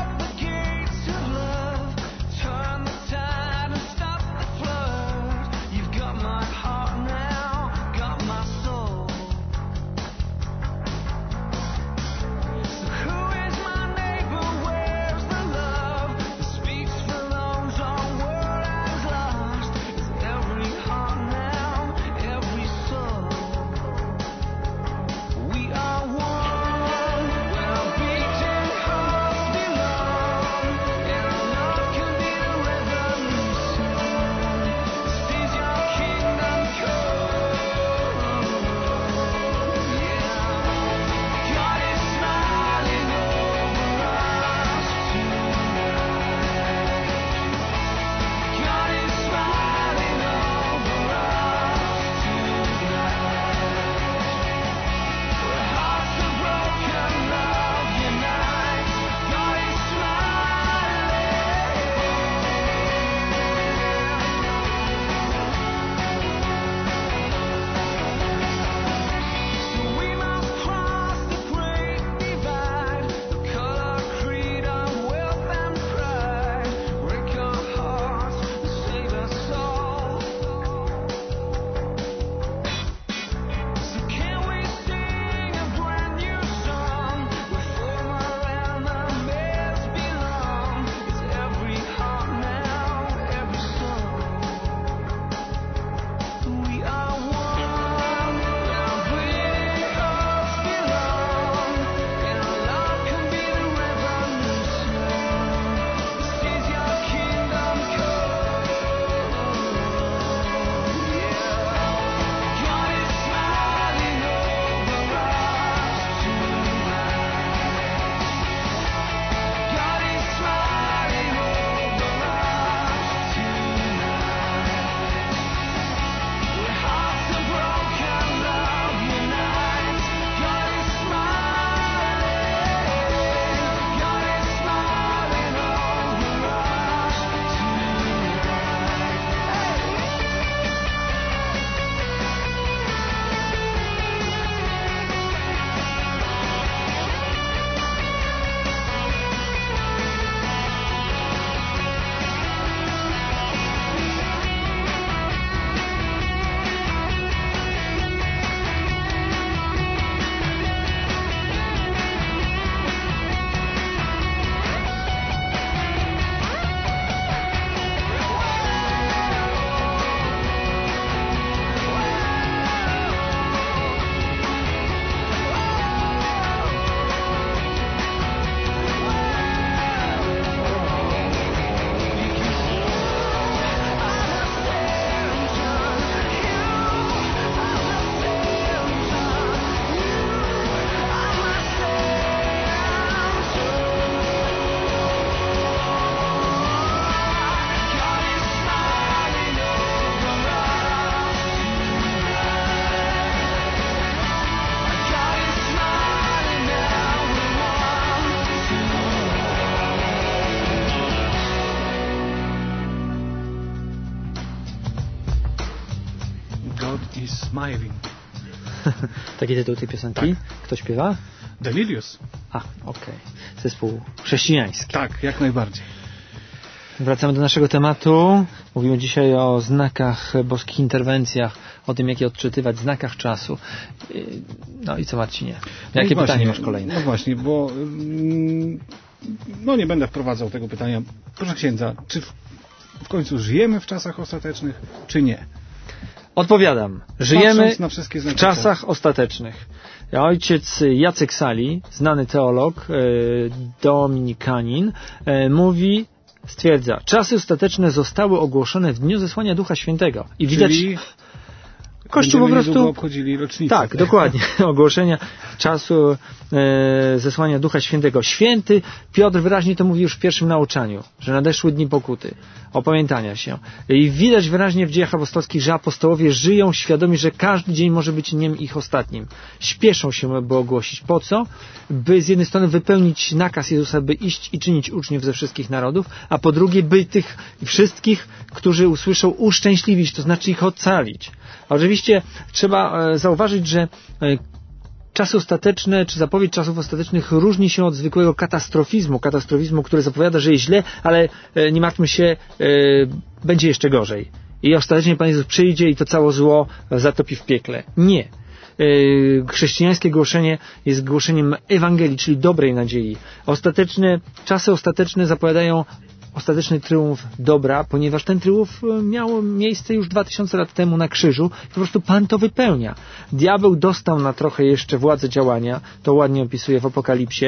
God is smiling. Taki tytuł tej piosenki. Kto śpiewa? Delirious. A, okej. Zespół chrześcijański. Tak, jak najbardziej. Wracamy do naszego tematu. Mówimy dzisiaj o znakach, boskich interwencjach, o tym, jak je odczytywać, znakach czasu. No i co, Marcinie? Jakie no pytanie właśnie, masz kolejne? No właśnie, bo mm, no nie będę wprowadzał tego pytania. Proszę księdza, czy w, w końcu żyjemy w czasach ostatecznych, czy nie? Odpowiadam. Żyjemy Patrząc na wszystkie w znaki czasach czasu. ostatecznych. Ojciec Jacek Sali, znany teolog, dominikanin, mówi, stwierdza, czasy ostateczne zostały ogłoszone w dniu zesłania Ducha Świętego. I widać, Czyli Kościół po niedługo prostu... obchodzili rocznicę. Tak, dokładnie. Ogłoszenia czasu e, zesłania Ducha Świętego. Święty Piotr wyraźnie to mówi już w pierwszym nauczaniu, że nadeszły dni pokuty, opamiętania się. I widać wyraźnie w dziejach apostolskich, że apostołowie żyją świadomi, że każdy dzień może być dniem ich ostatnim. Śpieszą się, by ogłosić. Po co? By z jednej strony wypełnić nakaz Jezusa, by iść i czynić uczniów ze wszystkich narodów, a po drugie, by tych wszystkich, którzy usłyszą, uszczęśliwić, to znaczy ich ocalić. A oczywiście trzeba e, zauważyć, że e, czasy ostateczne, czy zapowiedź czasów ostatecznych różni się od zwykłego katastrofizmu, katastrofizmu, który zapowiada, że jest źle, ale e, nie martwmy się, e, będzie jeszcze gorzej. I ostatecznie Pan Jezus przyjdzie i to całe zło zatopi w piekle. Nie. E, chrześcijańskie głoszenie jest głoszeniem Ewangelii, czyli dobrej nadziei. Ostateczne, czasy ostateczne zapowiadają ostateczny triumf dobra, ponieważ ten triumf miał miejsce już dwa tysiące lat temu na krzyżu i po prostu Pan to wypełnia. Diabeł dostał na trochę jeszcze władzę działania, to ładnie opisuje w Apokalipsie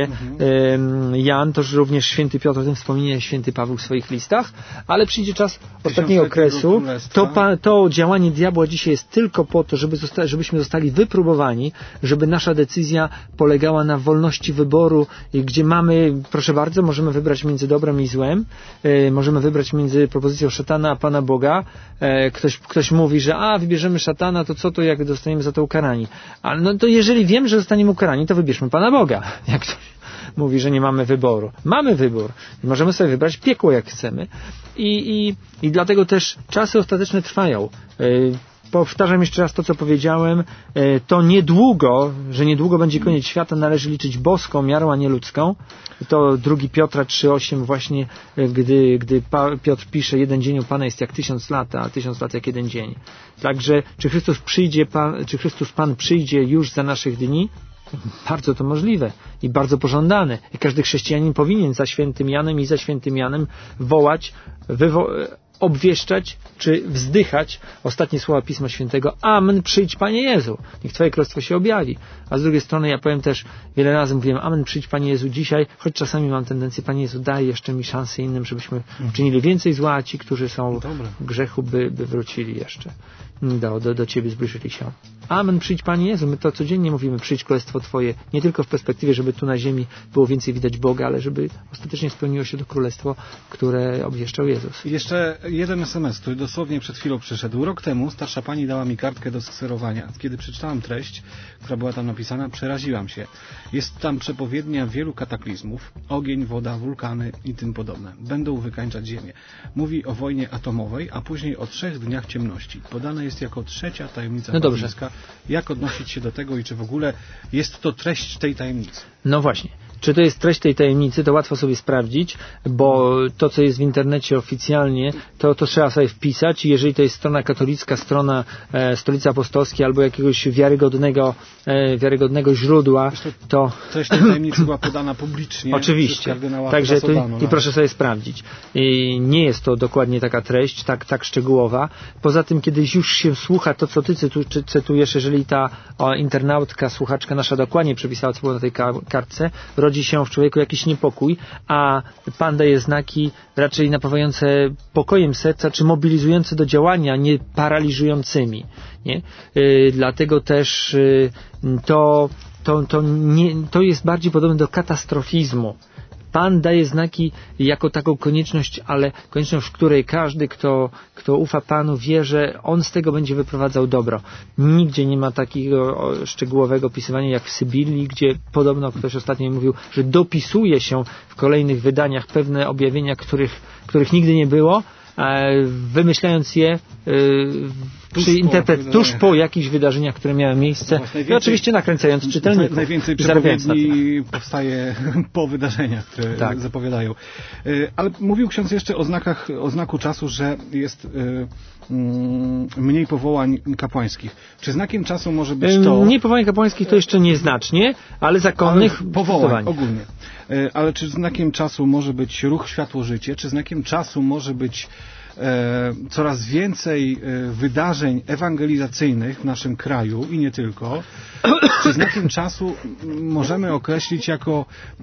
mhm. Jan, to również święty Piotr o tym wspomina, święty Paweł w swoich listach, ale przyjdzie czas ostatniego okresu, to, to działanie diabła dzisiaj jest tylko po to, żeby zosta- żebyśmy zostali wypróbowani, żeby nasza decyzja polegała na wolności wyboru, gdzie mamy, proszę bardzo, możemy wybrać między dobrem i złem, możemy wybrać między propozycją szatana a Pana Boga. Ktoś, ktoś mówi, że a, wybierzemy szatana, to co to, jak dostaniemy za to ukarani? Ale no to jeżeli wiem, że zostaniemy ukarani, to wybierzmy Pana Boga. Jak ktoś mówi, że nie mamy wyboru. Mamy wybór. I możemy sobie wybrać piekło, jak chcemy. I, i, i dlatego też czasy ostateczne trwają. Powtarzam jeszcze raz to, co powiedziałem. To niedługo, że niedługo będzie koniec świata, należy liczyć boską miarą, a nie ludzką. To drugi Piotra trzy osiem właśnie, gdy, gdy Piotr pisze, jeden dzień u Pana jest jak tysiąc lat, a tysiąc lat jak jeden dzień. Także, czy Chrystus przyjdzie, Pan, czy Chrystus Pan przyjdzie już za naszych dni? Bardzo to możliwe i bardzo pożądane. I każdy chrześcijanin powinien za świętym Janem i za świętym Janem wołać, wywo- obwieszczać czy wzdychać ostatnie słowa Pisma Świętego. Amen, przyjdź Panie Jezu. Niech Twoje królestwo się objawi. A z drugiej strony ja powiem też, wiele razy mówiłem, amen, przyjdź Panie Jezu dzisiaj, choć czasami mam tendencję, Panie Jezu, daj jeszcze mi szansę innym, żebyśmy czynili więcej zła, a ci, którzy są w grzechu, by, by wrócili jeszcze do, do, do Ciebie, zbliżyli się. Amen, przyjdź Panie Jezu. My to codziennie mówimy, przyjdź królestwo Twoje. Nie tylko w perspektywie, żeby tu na ziemi było więcej widać Boga, ale żeby ostatecznie spełniło się to królestwo, które obwieszczał Jezus. Jeszcze jeden es em es, który dosłownie przed chwilą przyszedł. Rok temu starsza pani dała mi kartkę do skserowania. Kiedy przeczytałam treść, która była tam napisana, przeraziłam się. Jest tam przepowiednia wielu kataklizmów. Ogień, woda, wulkany i tym podobne. Będą wykańczać ziemię. Mówi o wojnie atomowej, a później o trzech dniach ciemności. Podana jest jako trzecia tajemnica no dobrze. Jak odnosić się do tego i czy w ogóle jest to treść tej tajemnicy? No właśnie. Czy to jest treść tej tajemnicy, to łatwo sobie sprawdzić, bo to, co jest w internecie oficjalnie, to, to trzeba sobie wpisać i jeżeli to jest strona katolicka, strona e, Stolicy Apostolskiej albo jakiegoś wiarygodnego, e, wiarygodnego źródła, to... Treść tej tajemnicy była podana publicznie. Oczywiście. Także tu, i proszę sobie sprawdzić. I nie jest to dokładnie taka treść, tak, tak szczegółowa. Poza tym, kiedy już się słucha to, co ty cytu, czy, cytujesz, jeżeli ta o, internautka, słuchaczka nasza dokładnie przepisała, co było na tej kartce, rodzi się w człowieku jakiś niepokój, a Pan daje znaki raczej napawające pokojem serca, czy mobilizujące do działania, nie paraliżującymi. Nie? Yy, dlatego też yy, to, to, to, nie, to jest bardziej podobne do katastrofizmu. Pan daje znaki jako taką konieczność, ale konieczność, w której każdy, kto, kto ufa Panu, wie, że On z tego będzie wyprowadzał dobro. Nigdzie nie ma takiego szczegółowego opisywania jak w Sybilii, gdzie podobno ktoś ostatnio mówił, że dopisuje się w kolejnych wydaniach pewne objawienia, których, których nigdy nie było, wymyślając je Tuż czy po interpret tuż wydarzeniach. po jakichś wydarzeniach, które miały miejsce. Właśnie I najwięcej- oczywiście nakręcając czytelników. Najwięcej i zarabiając na tym. przepowiedni powstaje po wydarzeniach, które Tak. zapowiadają. Y, Ale mówił ksiądz jeszcze o znakach, o znaku czasu, że jest y, mm, mniej powołań kapłańskich. Czy znakiem czasu może być to... Nie powołań kapłańskich to jeszcze nieznacznie, ale zakonnych Ale powołań zdecydowanie. ogólnie. Y, Ale czy znakiem czasu może być ruch Światło-Życie? Czy znakiem czasu może być e, coraz więcej e, wydarzeń ewangelizacyjnych w naszym kraju i nie tylko? Czy znakiem czasu m, możemy określić jako e,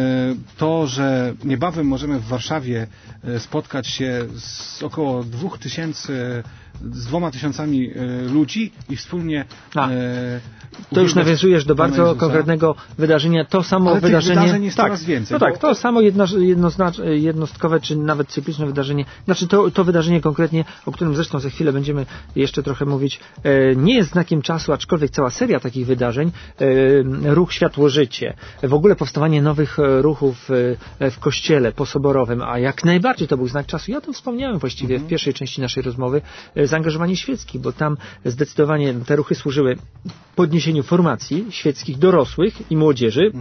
to, że niebawem możemy w Warszawie e, spotkać się z około dwóch tysięcy, z dwoma tysiącami e, ludzi i wspólnie A. e, To już uwielbiać nawiązujesz do Pana bardzo Jezusa? konkretnego wydarzenia. To samo Ale tych wydarzenie. wydarzeń jest tak, coraz więcej, No bo- tak, to samo jedno, jednoznacz- jednostkowe, czy nawet cykliczne wydarzenie. Znaczy to, to wydarzenie konkretnie, o którym zresztą za chwilę będziemy jeszcze trochę mówić, e, nie jest znakiem czasu, aczkolwiek cała seria takich wydarzeń, e, ruch Światło-Życie, w ogóle powstawanie nowych e, ruchów e, w kościele posoborowym, a jak najbardziej to był znak czasu. Ja o tym wspomniałem właściwie w pierwszej części naszej rozmowy, e, zaangażowanie świeckie, bo tam zdecydowanie te ruchy służyły podniesieniu formacji świeckich dorosłych i młodzieży,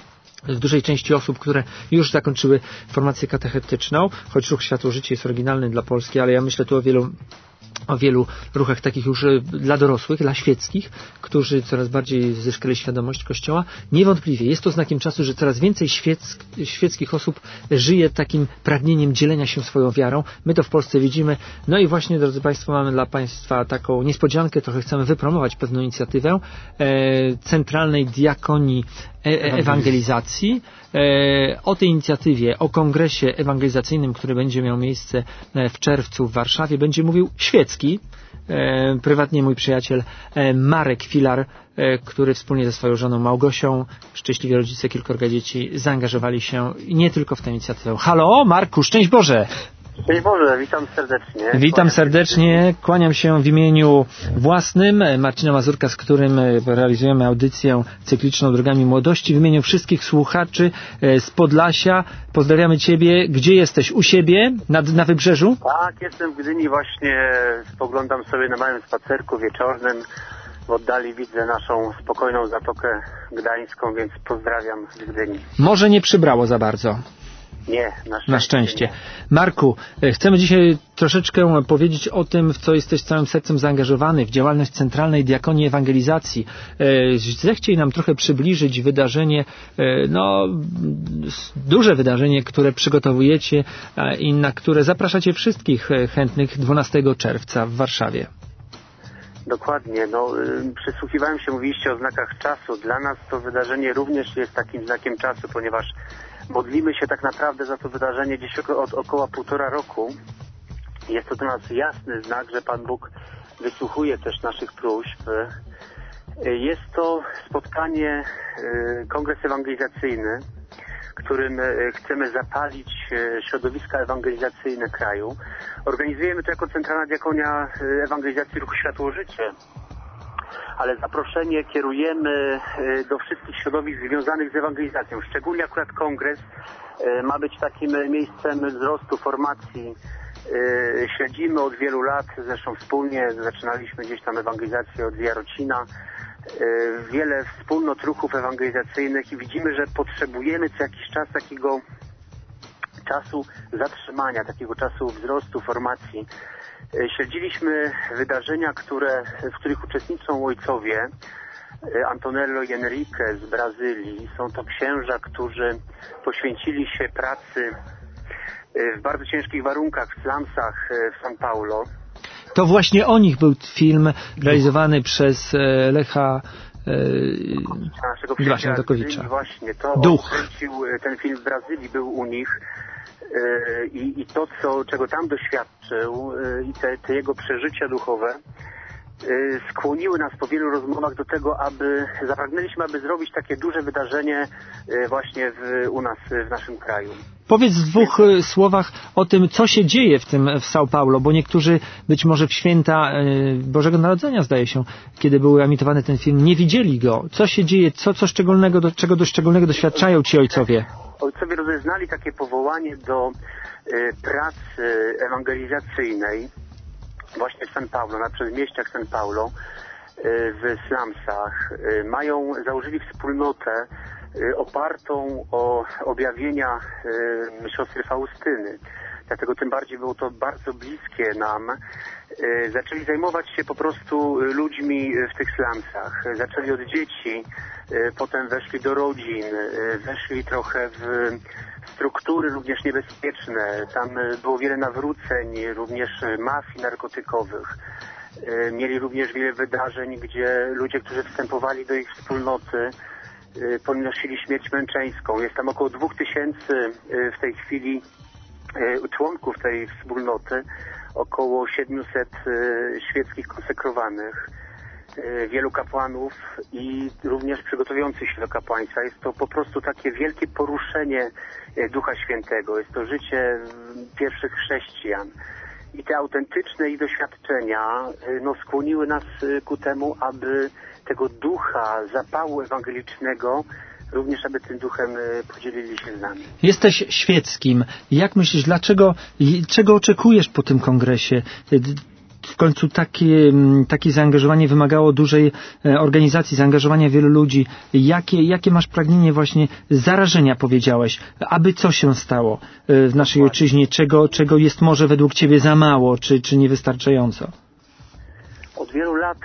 w dużej części osób, które już zakończyły formację katechetyczną, choć ruch Światło-Życie jest oryginalny dla Polski, ale ja myślę tu o wielu o wielu ruchach takich już e, dla dorosłych, dla świeckich, którzy coraz bardziej zyskali świadomość Kościoła. Niewątpliwie jest to znakiem czasu, że coraz więcej świeck, świeckich osób żyje takim pragnieniem dzielenia się swoją wiarą. My to w Polsce widzimy. No i właśnie, drodzy Państwo, mamy dla Państwa taką niespodziankę, trochę chcemy wypromować pewną inicjatywę e, Centralnej Diakonii e, e, Ewangelizacji. E, o tej inicjatywie, o kongresie ewangelizacyjnym, który będzie miał miejsce e, w czerwcu w Warszawie, będzie mówił świecki, e, prywatnie mój przyjaciel e, Marek Filar, e, który wspólnie ze swoją żoną Małgosią, szczęśliwi rodzice, kilkorga dzieci, zaangażowali się nie tylko w tę inicjatywę. Halo, Marku, szczęść Boże! Szczęść Boże, witam serdecznie. Witam Kłaniam się serdecznie, kłaniam się w imieniu własnym, Marcina Mazurka, z którym realizujemy audycję cykliczną Drogami Młodości. W imieniu wszystkich słuchaczy z Podlasia pozdrawiamy Ciebie. Gdzie jesteś? U siebie? Na, na Wybrzeżu? Tak, jestem w Gdyni, właśnie spoglądam sobie na małym spacerku wieczornym. W oddali widzę naszą spokojną Zatokę Gdańską, więc pozdrawiam z Gdyni. Może nie przybrało za bardzo. Nie, na szczęście. Na szczęście. Nie. Marku, e, chcemy dzisiaj troszeczkę powiedzieć o tym, w co jesteś całym sercem zaangażowany, w działalność Centralnej Diakonii Ewangelizacji. E, Zechciej nam trochę przybliżyć wydarzenie, e, no, s- duże wydarzenie, które przygotowujecie e, i na które zapraszacie wszystkich e, chętnych dwunastego czerwca w Warszawie. Dokładnie, no y, przysłuchiwałem się, mówiliście o znakach czasu. Dla nas to wydarzenie również jest takim znakiem czasu, ponieważ modlimy się tak naprawdę za to wydarzenie gdzieś oko- od około półtora roku. Jest to dla nas jasny znak, że Pan Bóg wysłuchuje też naszych próśb. Y, Jest to spotkanie, y, kongres ewangelizacyjny, którym y, chcemy zapalić y, środowiska ewangelizacyjne kraju. Organizujemy to jako Centralna Diakonia y, Ewangelizacji Ruchu Światło-Życie, ale zaproszenie kierujemy y, do wszystkich środowisk związanych z ewangelizacją. Szczególnie akurat kongres y, ma być takim miejscem wzrostu formacji. Y, Śledzimy od wielu lat, zresztą wspólnie zaczynaliśmy gdzieś tam ewangelizację od Jarocina. Y, Wiele wspólnot ruchów ewangelizacyjnych i widzimy, że potrzebujemy co jakiś czas takiego czasu zatrzymania, takiego czasu wzrostu formacji. Y, Śledziliśmy wydarzenia, które, w których uczestniczą ojcowie. Y, Antonello i Enrique z Brazylii. Są to księża, którzy poświęcili się pracy y, w bardzo ciężkich warunkach w slumsach y, w São Paulo. To właśnie o nich był film realizowany przez e, Lecha e, Naszego Właśnie, przyjaciela z Dokowicza. Brazylii, właśnie to on Duch. kręcił y, ten film w Brazylii, był u nich. Y, I, I to, co, czego tam doświadczył y, i te, te jego przeżycia duchowe y, skłoniły nas po wielu rozmowach do tego, aby zapragnęliśmy, aby zrobić takie duże wydarzenie y, właśnie w, u nas, y, w naszym kraju. Powiedz w dwóch e, słowach o tym, co się dzieje w tym w São Paulo, bo niektórzy być może w święta e, Bożego Narodzenia, zdaje się, kiedy był emitowany ten film, nie widzieli go. Co się dzieje, co, co szczególnego, do czego do szczególnego doświadczają ci ojcowie? Ojcowie rozeznali takie powołanie do y, pracy ewangelizacyjnej. właśnie w San Paulo, na przedmieściach San Paulo, w slumsach, mają, założyli wspólnotę opartą o objawienia siostry Faustyny. Dlatego tym bardziej było to bardzo bliskie nam. Zaczęli zajmować się po prostu ludźmi w tych slumsach. Zaczęli od dzieci, potem weszli do rodzin, weszli trochę w struktury również niebezpieczne. Tam było wiele nawróceń, również mafii narkotykowych. Mieli również wiele wydarzeń, gdzie ludzie, którzy wstępowali do ich wspólnoty, ponosili śmierć męczeńską. Jest tam około dwóch tysięcy w tej chwili członków tej wspólnoty, około siedmiuset świeckich konsekrowanych, wielu kapłanów i również przygotowujących się do kapłaństwa. Jest to po prostu takie wielkie poruszenie Ducha Świętego. Jest to życie pierwszych chrześcijan. I te autentyczne ich doświadczenia no, skłoniły nas ku temu, aby tego ducha zapału ewangelicznego również aby tym duchem podzielili się z nami. Jesteś świeckim. Jak myślisz, dlaczego, czego oczekujesz po tym kongresie? W końcu takie, takie zaangażowanie wymagało dużej organizacji, zaangażowania wielu ludzi. Jakie, jakie masz pragnienie właśnie zarażenia, powiedziałeś, aby co się stało w naszej ojczyźnie, czego, czego jest może według Ciebie za mało, czy, czy niewystarczająco? Od wielu lat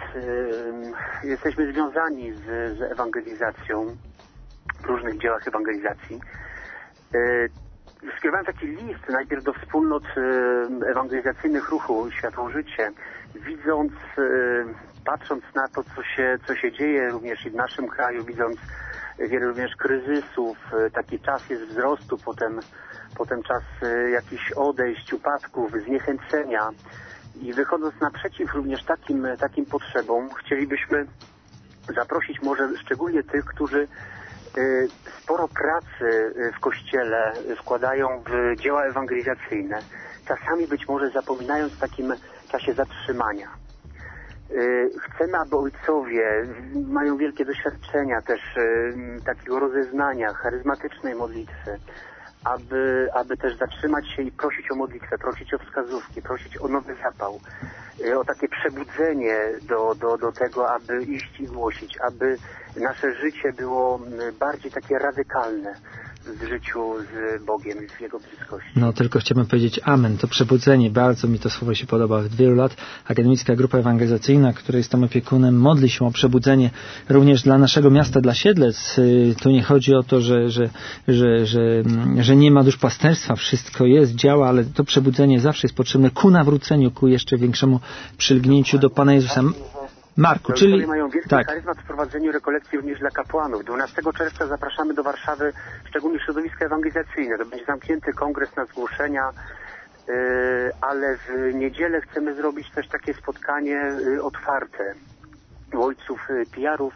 y, jesteśmy związani z, z ewangelizacją, w różnych dziełach ewangelizacji. Y, Skierowałem taki list najpierw do wspólnot y, ewangelizacyjnych ruchu Światło Życie, widząc, y, patrząc na to, co się, co się dzieje również i w naszym kraju, widząc wiele również kryzysów, y, taki czas jest wzrostu, potem, potem czas y, jakichś odejść, upadków, zniechęcenia. I wychodząc naprzeciw również takim, takim potrzebom, chcielibyśmy zaprosić może szczególnie tych, którzy sporo pracy w Kościele wkładają w dzieła ewangelizacyjne, czasami być może zapominając w takim czasie zatrzymania. Chcemy, aby ojcowie mają wielkie doświadczenia też takiego rozeznania, charyzmatycznej modlitwy, aby, aby też zatrzymać się i prosić o modlitwę, prosić o wskazówki, prosić o nowy zapał, o takie przebudzenie do, do, do tego, aby iść i głosić, aby nasze życie było bardziej takie radykalne w życiu z Bogiem i w Jego bliskości. No, tylko chciałbym powiedzieć amen. To przebudzenie, bardzo mi to słowo się podoba. Od wielu lat Akademicka Grupa Ewangelizacyjna, której jestem opiekunem, modli się o przebudzenie również dla naszego miasta, dla Siedlec. Tu nie chodzi o to, że, że, że, że, że nie ma duszpasterstwa, wszystko jest, działa, ale to przebudzenie zawsze jest potrzebne ku nawróceniu, ku jeszcze większemu przylgnięciu do Pana Jezusa. Marku, czyli... mają wielki tak. charyzmat w prowadzeniu rekolekcji również dla kapłanów. dwunastego czerwca zapraszamy do Warszawy szczególnie środowiska ewangelizacyjne. To będzie zamknięty kongres na zgłoszenia, yy, ale w niedzielę chcemy zrobić też takie spotkanie yy, otwarte u ojców yy, P R-ów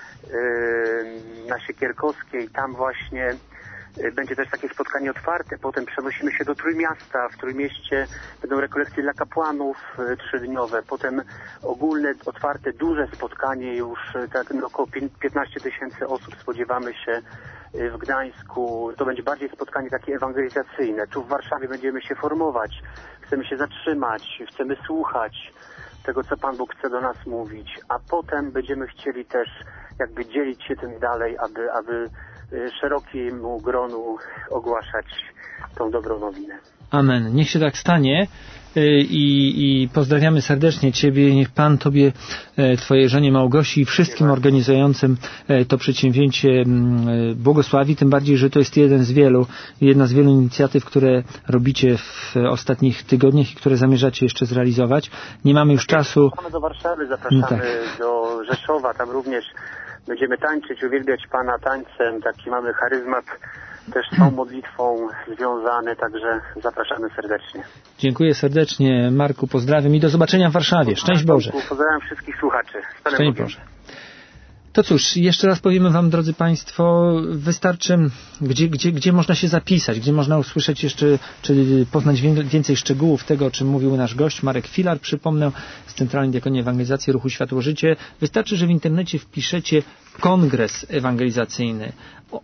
yy, na Siekierkowskiej. Tam właśnie będzie też takie spotkanie otwarte. Potem przenosimy się do Trójmiasta. W Trójmieście będą rekolekcje dla kapłanów y, trzydniowe. Potem ogólne, otwarte, duże spotkanie już, tak no, około piętnaście tysięcy osób spodziewamy się y, w Gdańsku. To będzie bardziej spotkanie takie ewangelizacyjne. Tu w Warszawie będziemy się formować. Chcemy się zatrzymać, chcemy słuchać tego, co Pan Bóg chce do nas mówić. A potem będziemy chcieli też jakby dzielić się tym dalej, aby, aby szerokiemu gronu ogłaszać tą dobrą nowinę. Amen. Niech się tak stanie i, i pozdrawiamy serdecznie Ciebie. Niech Pan Tobie, Twojej żonie Małgosi i wszystkim organizującym to przedsięwzięcie błogosławi, tym bardziej, że to jest jeden z wielu, jedna z wielu inicjatyw, które robicie w ostatnich tygodniach i które zamierzacie jeszcze zrealizować. Nie mamy już czasu. Zapraszamy do Warszawy, zapraszamy tak. do Rzeszowa, tam również będziemy tańczyć, uwielbiać Pana tańcem, taki mamy charyzmat też z tą modlitwą związany, także zapraszamy serdecznie. Dziękuję serdecznie, Marku, pozdrawiam i do zobaczenia w Warszawie. Szczęść Boże. Pozdrawiam wszystkich słuchaczy. Szczęść Boże. To cóż, jeszcze raz powiemy Wam, drodzy Państwo, wystarczy, gdzie, gdzie, gdzie można się zapisać, gdzie można usłyszeć jeszcze, czy poznać więcej szczegółów tego, o czym mówił nasz gość, Marek Filar, przypomnę, z Centralnej Diakonii Ewangelizacji Ruchu Światło Życie. Wystarczy, że w internecie wpiszecie Kongres Ewangelizacyjny.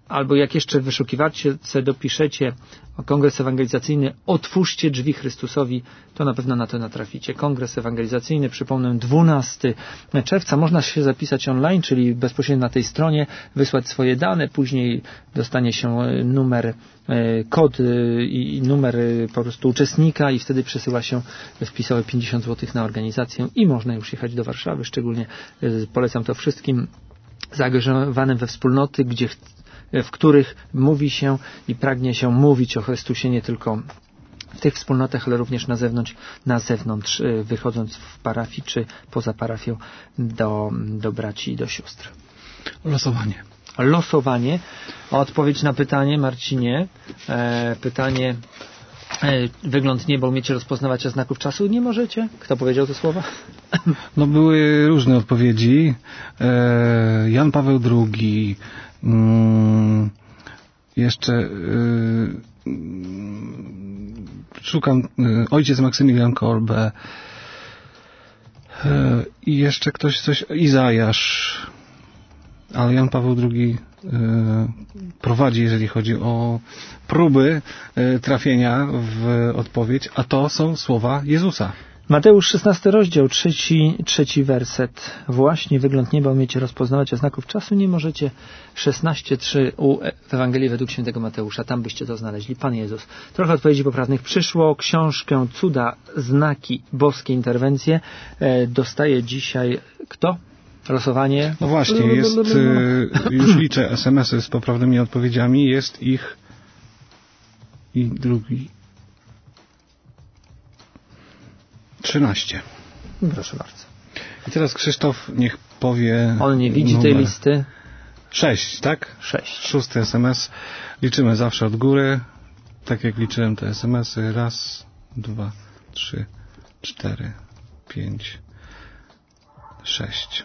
albo jak jeszcze w wyszukiwarce dopiszecie o Kongres Ewangelizacyjny Otwórzcie drzwi Chrystusowi, to na pewno na to natraficie. Kongres Ewangelizacyjny, przypomnę, dwunastego czerwca. Można się zapisać online, czyli bezpośrednio na tej stronie, wysłać swoje dane, później dostanie się numer, kod i numer po prostu uczestnika i wtedy przesyła się wpisowe pięćdziesiąt złotych na organizację i można już jechać do Warszawy. Szczególnie polecam to wszystkim zaangażowanym we wspólnoty, gdzie w których mówi się i pragnie się mówić o Chrystusie nie tylko w tych wspólnotach, ale również na zewnątrz, na zewnątrz wychodząc w parafii czy poza parafią do, do braci i do sióstr. Losowanie. Losowanie. Odpowiedź na pytanie, Marcinie. E, pytanie, e, wygląd nieba umiecie rozpoznawać, a znaków czasu nie możecie? Kto powiedział te słowa? No były różne odpowiedzi. E, Jan Paweł drugi, mm, jeszcze e, szukam, e, ojciec Maksymilian Kolbe e, i jeszcze ktoś coś, Izajasz, ale Jan Paweł drugi e, prowadzi, jeżeli chodzi o próby e, trafienia w odpowiedź, a to są słowa Jezusa. Mateusz szesnasty rozdział, trzeci, trzeci werset. Właśnie wygląd nieba umiecie rozpoznawać, a znaków czasu nie możecie. szesnaście trzy u w Ewangelii według świętego Mateusza. Tam byście to znaleźli. Pan Jezus. Trochę odpowiedzi poprawnych przyszło. Książkę Cuda, znaki, boskie interwencje e, dostaje dzisiaj kto? Losowanie. No właśnie, jest, e, już liczę es em esy z poprawnymi odpowiedziami. Jest ich i drugi trzynaście. Proszę bardzo. I teraz Krzysztof niech powie... On nie widzi numer. tej listy. sześć, tak? sześć. Szósty es em es. Liczymy zawsze od góry. Tak jak liczyłem te es em esy. Raz, dwa, trzy, cztery, pięć, sześć.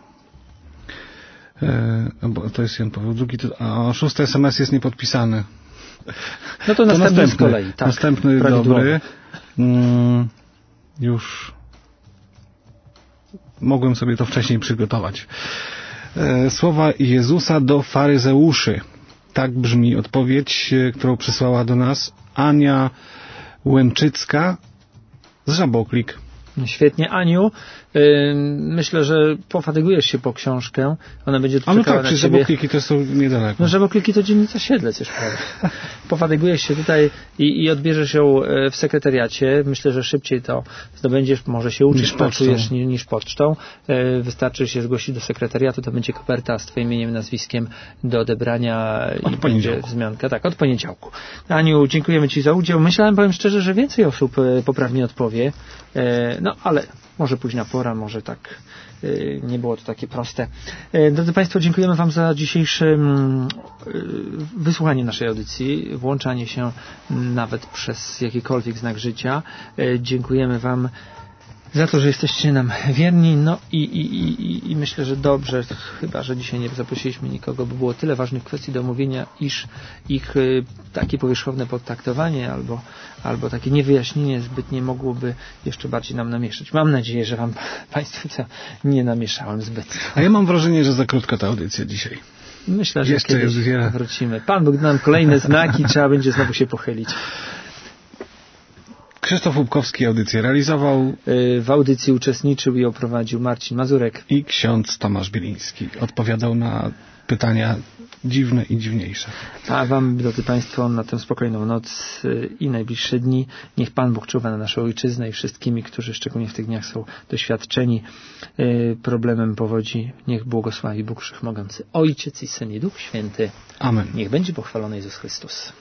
E, bo to jest Jan Paweł drugi, to, a szósty es em es jest niepodpisany. No to, To następny, następny, z kolei. Tak, następny prawidłowo. dobry. Mm, już mogłem sobie to wcześniej przygotować. E, słowa Jezusa do faryzeuszy. Tak brzmi odpowiedź, e, którą przysłała do nas Ania Łęczycka z Żaboklik. Świetnie. Aniu, yy, myślę, że pofatygujesz się po książkę. Ona będzie A no czekała tak, na czy ciebie. Żabokliki to są niedaleko. No Żabokliki to dzielnica Siedlec już prawie. Pofatygujesz się tutaj i, i odbierzesz ją w sekretariacie. Myślę, że szybciej to zdobędziesz, może się uczysz, Niż pocztą. pracujesz niż, niż pocztą. Yy, wystarczy się zgłosić do sekretariatu, to będzie koperta z twoim imieniem, nazwiskiem do odebrania Od i będzie poniedziałku. wzmianka. Tak, od poniedziałku. Aniu, dziękujemy ci za udział. Myślałem, powiem szczerze, że więcej osób e, poprawnie odpowie. E, no, ale może późna pora, może tak y, nie było to takie proste. E, drodzy Państwo, dziękujemy Wam za dzisiejsze mm, y, wysłuchanie naszej audycji, włączanie się nawet przez jakikolwiek znak życia. E, dziękujemy Wam za to, że jesteście nam wierni, no i, i, i, i myślę, że dobrze, chyba że dzisiaj nie zaprosiliśmy nikogo, bo było tyle ważnych kwestii do omówienia, iż ich y, takie powierzchowne potraktowanie albo, albo takie niewyjaśnienie zbytnie mogłoby jeszcze bardziej nam namieszać. Mam nadzieję, że Wam Państwu to nie namieszałem zbyt. A ja mam wrażenie, że za krótka ta audycja dzisiaj. Myślę, że Jeszcze kiedyś jest wiele. wrócimy. Pan Bóg da nam kolejne znaki, trzeba będzie znowu się pochylić. Krzysztof Łupkowski audycję realizował Y, W audycji uczestniczył i ją prowadził Marcin Mazurek. i ksiądz Tomasz Bieliński. Odpowiadał na pytania dziwne i dziwniejsze. A Wam, drodzy Państwo, na tę spokojną noc y, i najbliższe dni niech Pan Bóg czuwa na naszą ojczyznę i wszystkimi, którzy szczególnie w tych dniach są doświadczeni y, problemem powodzi. Niech błogosławi Bóg Wszechmogący, Ojciec i Syn i Duch Święty. Amen. Niech będzie pochwalony Jezus Chrystus.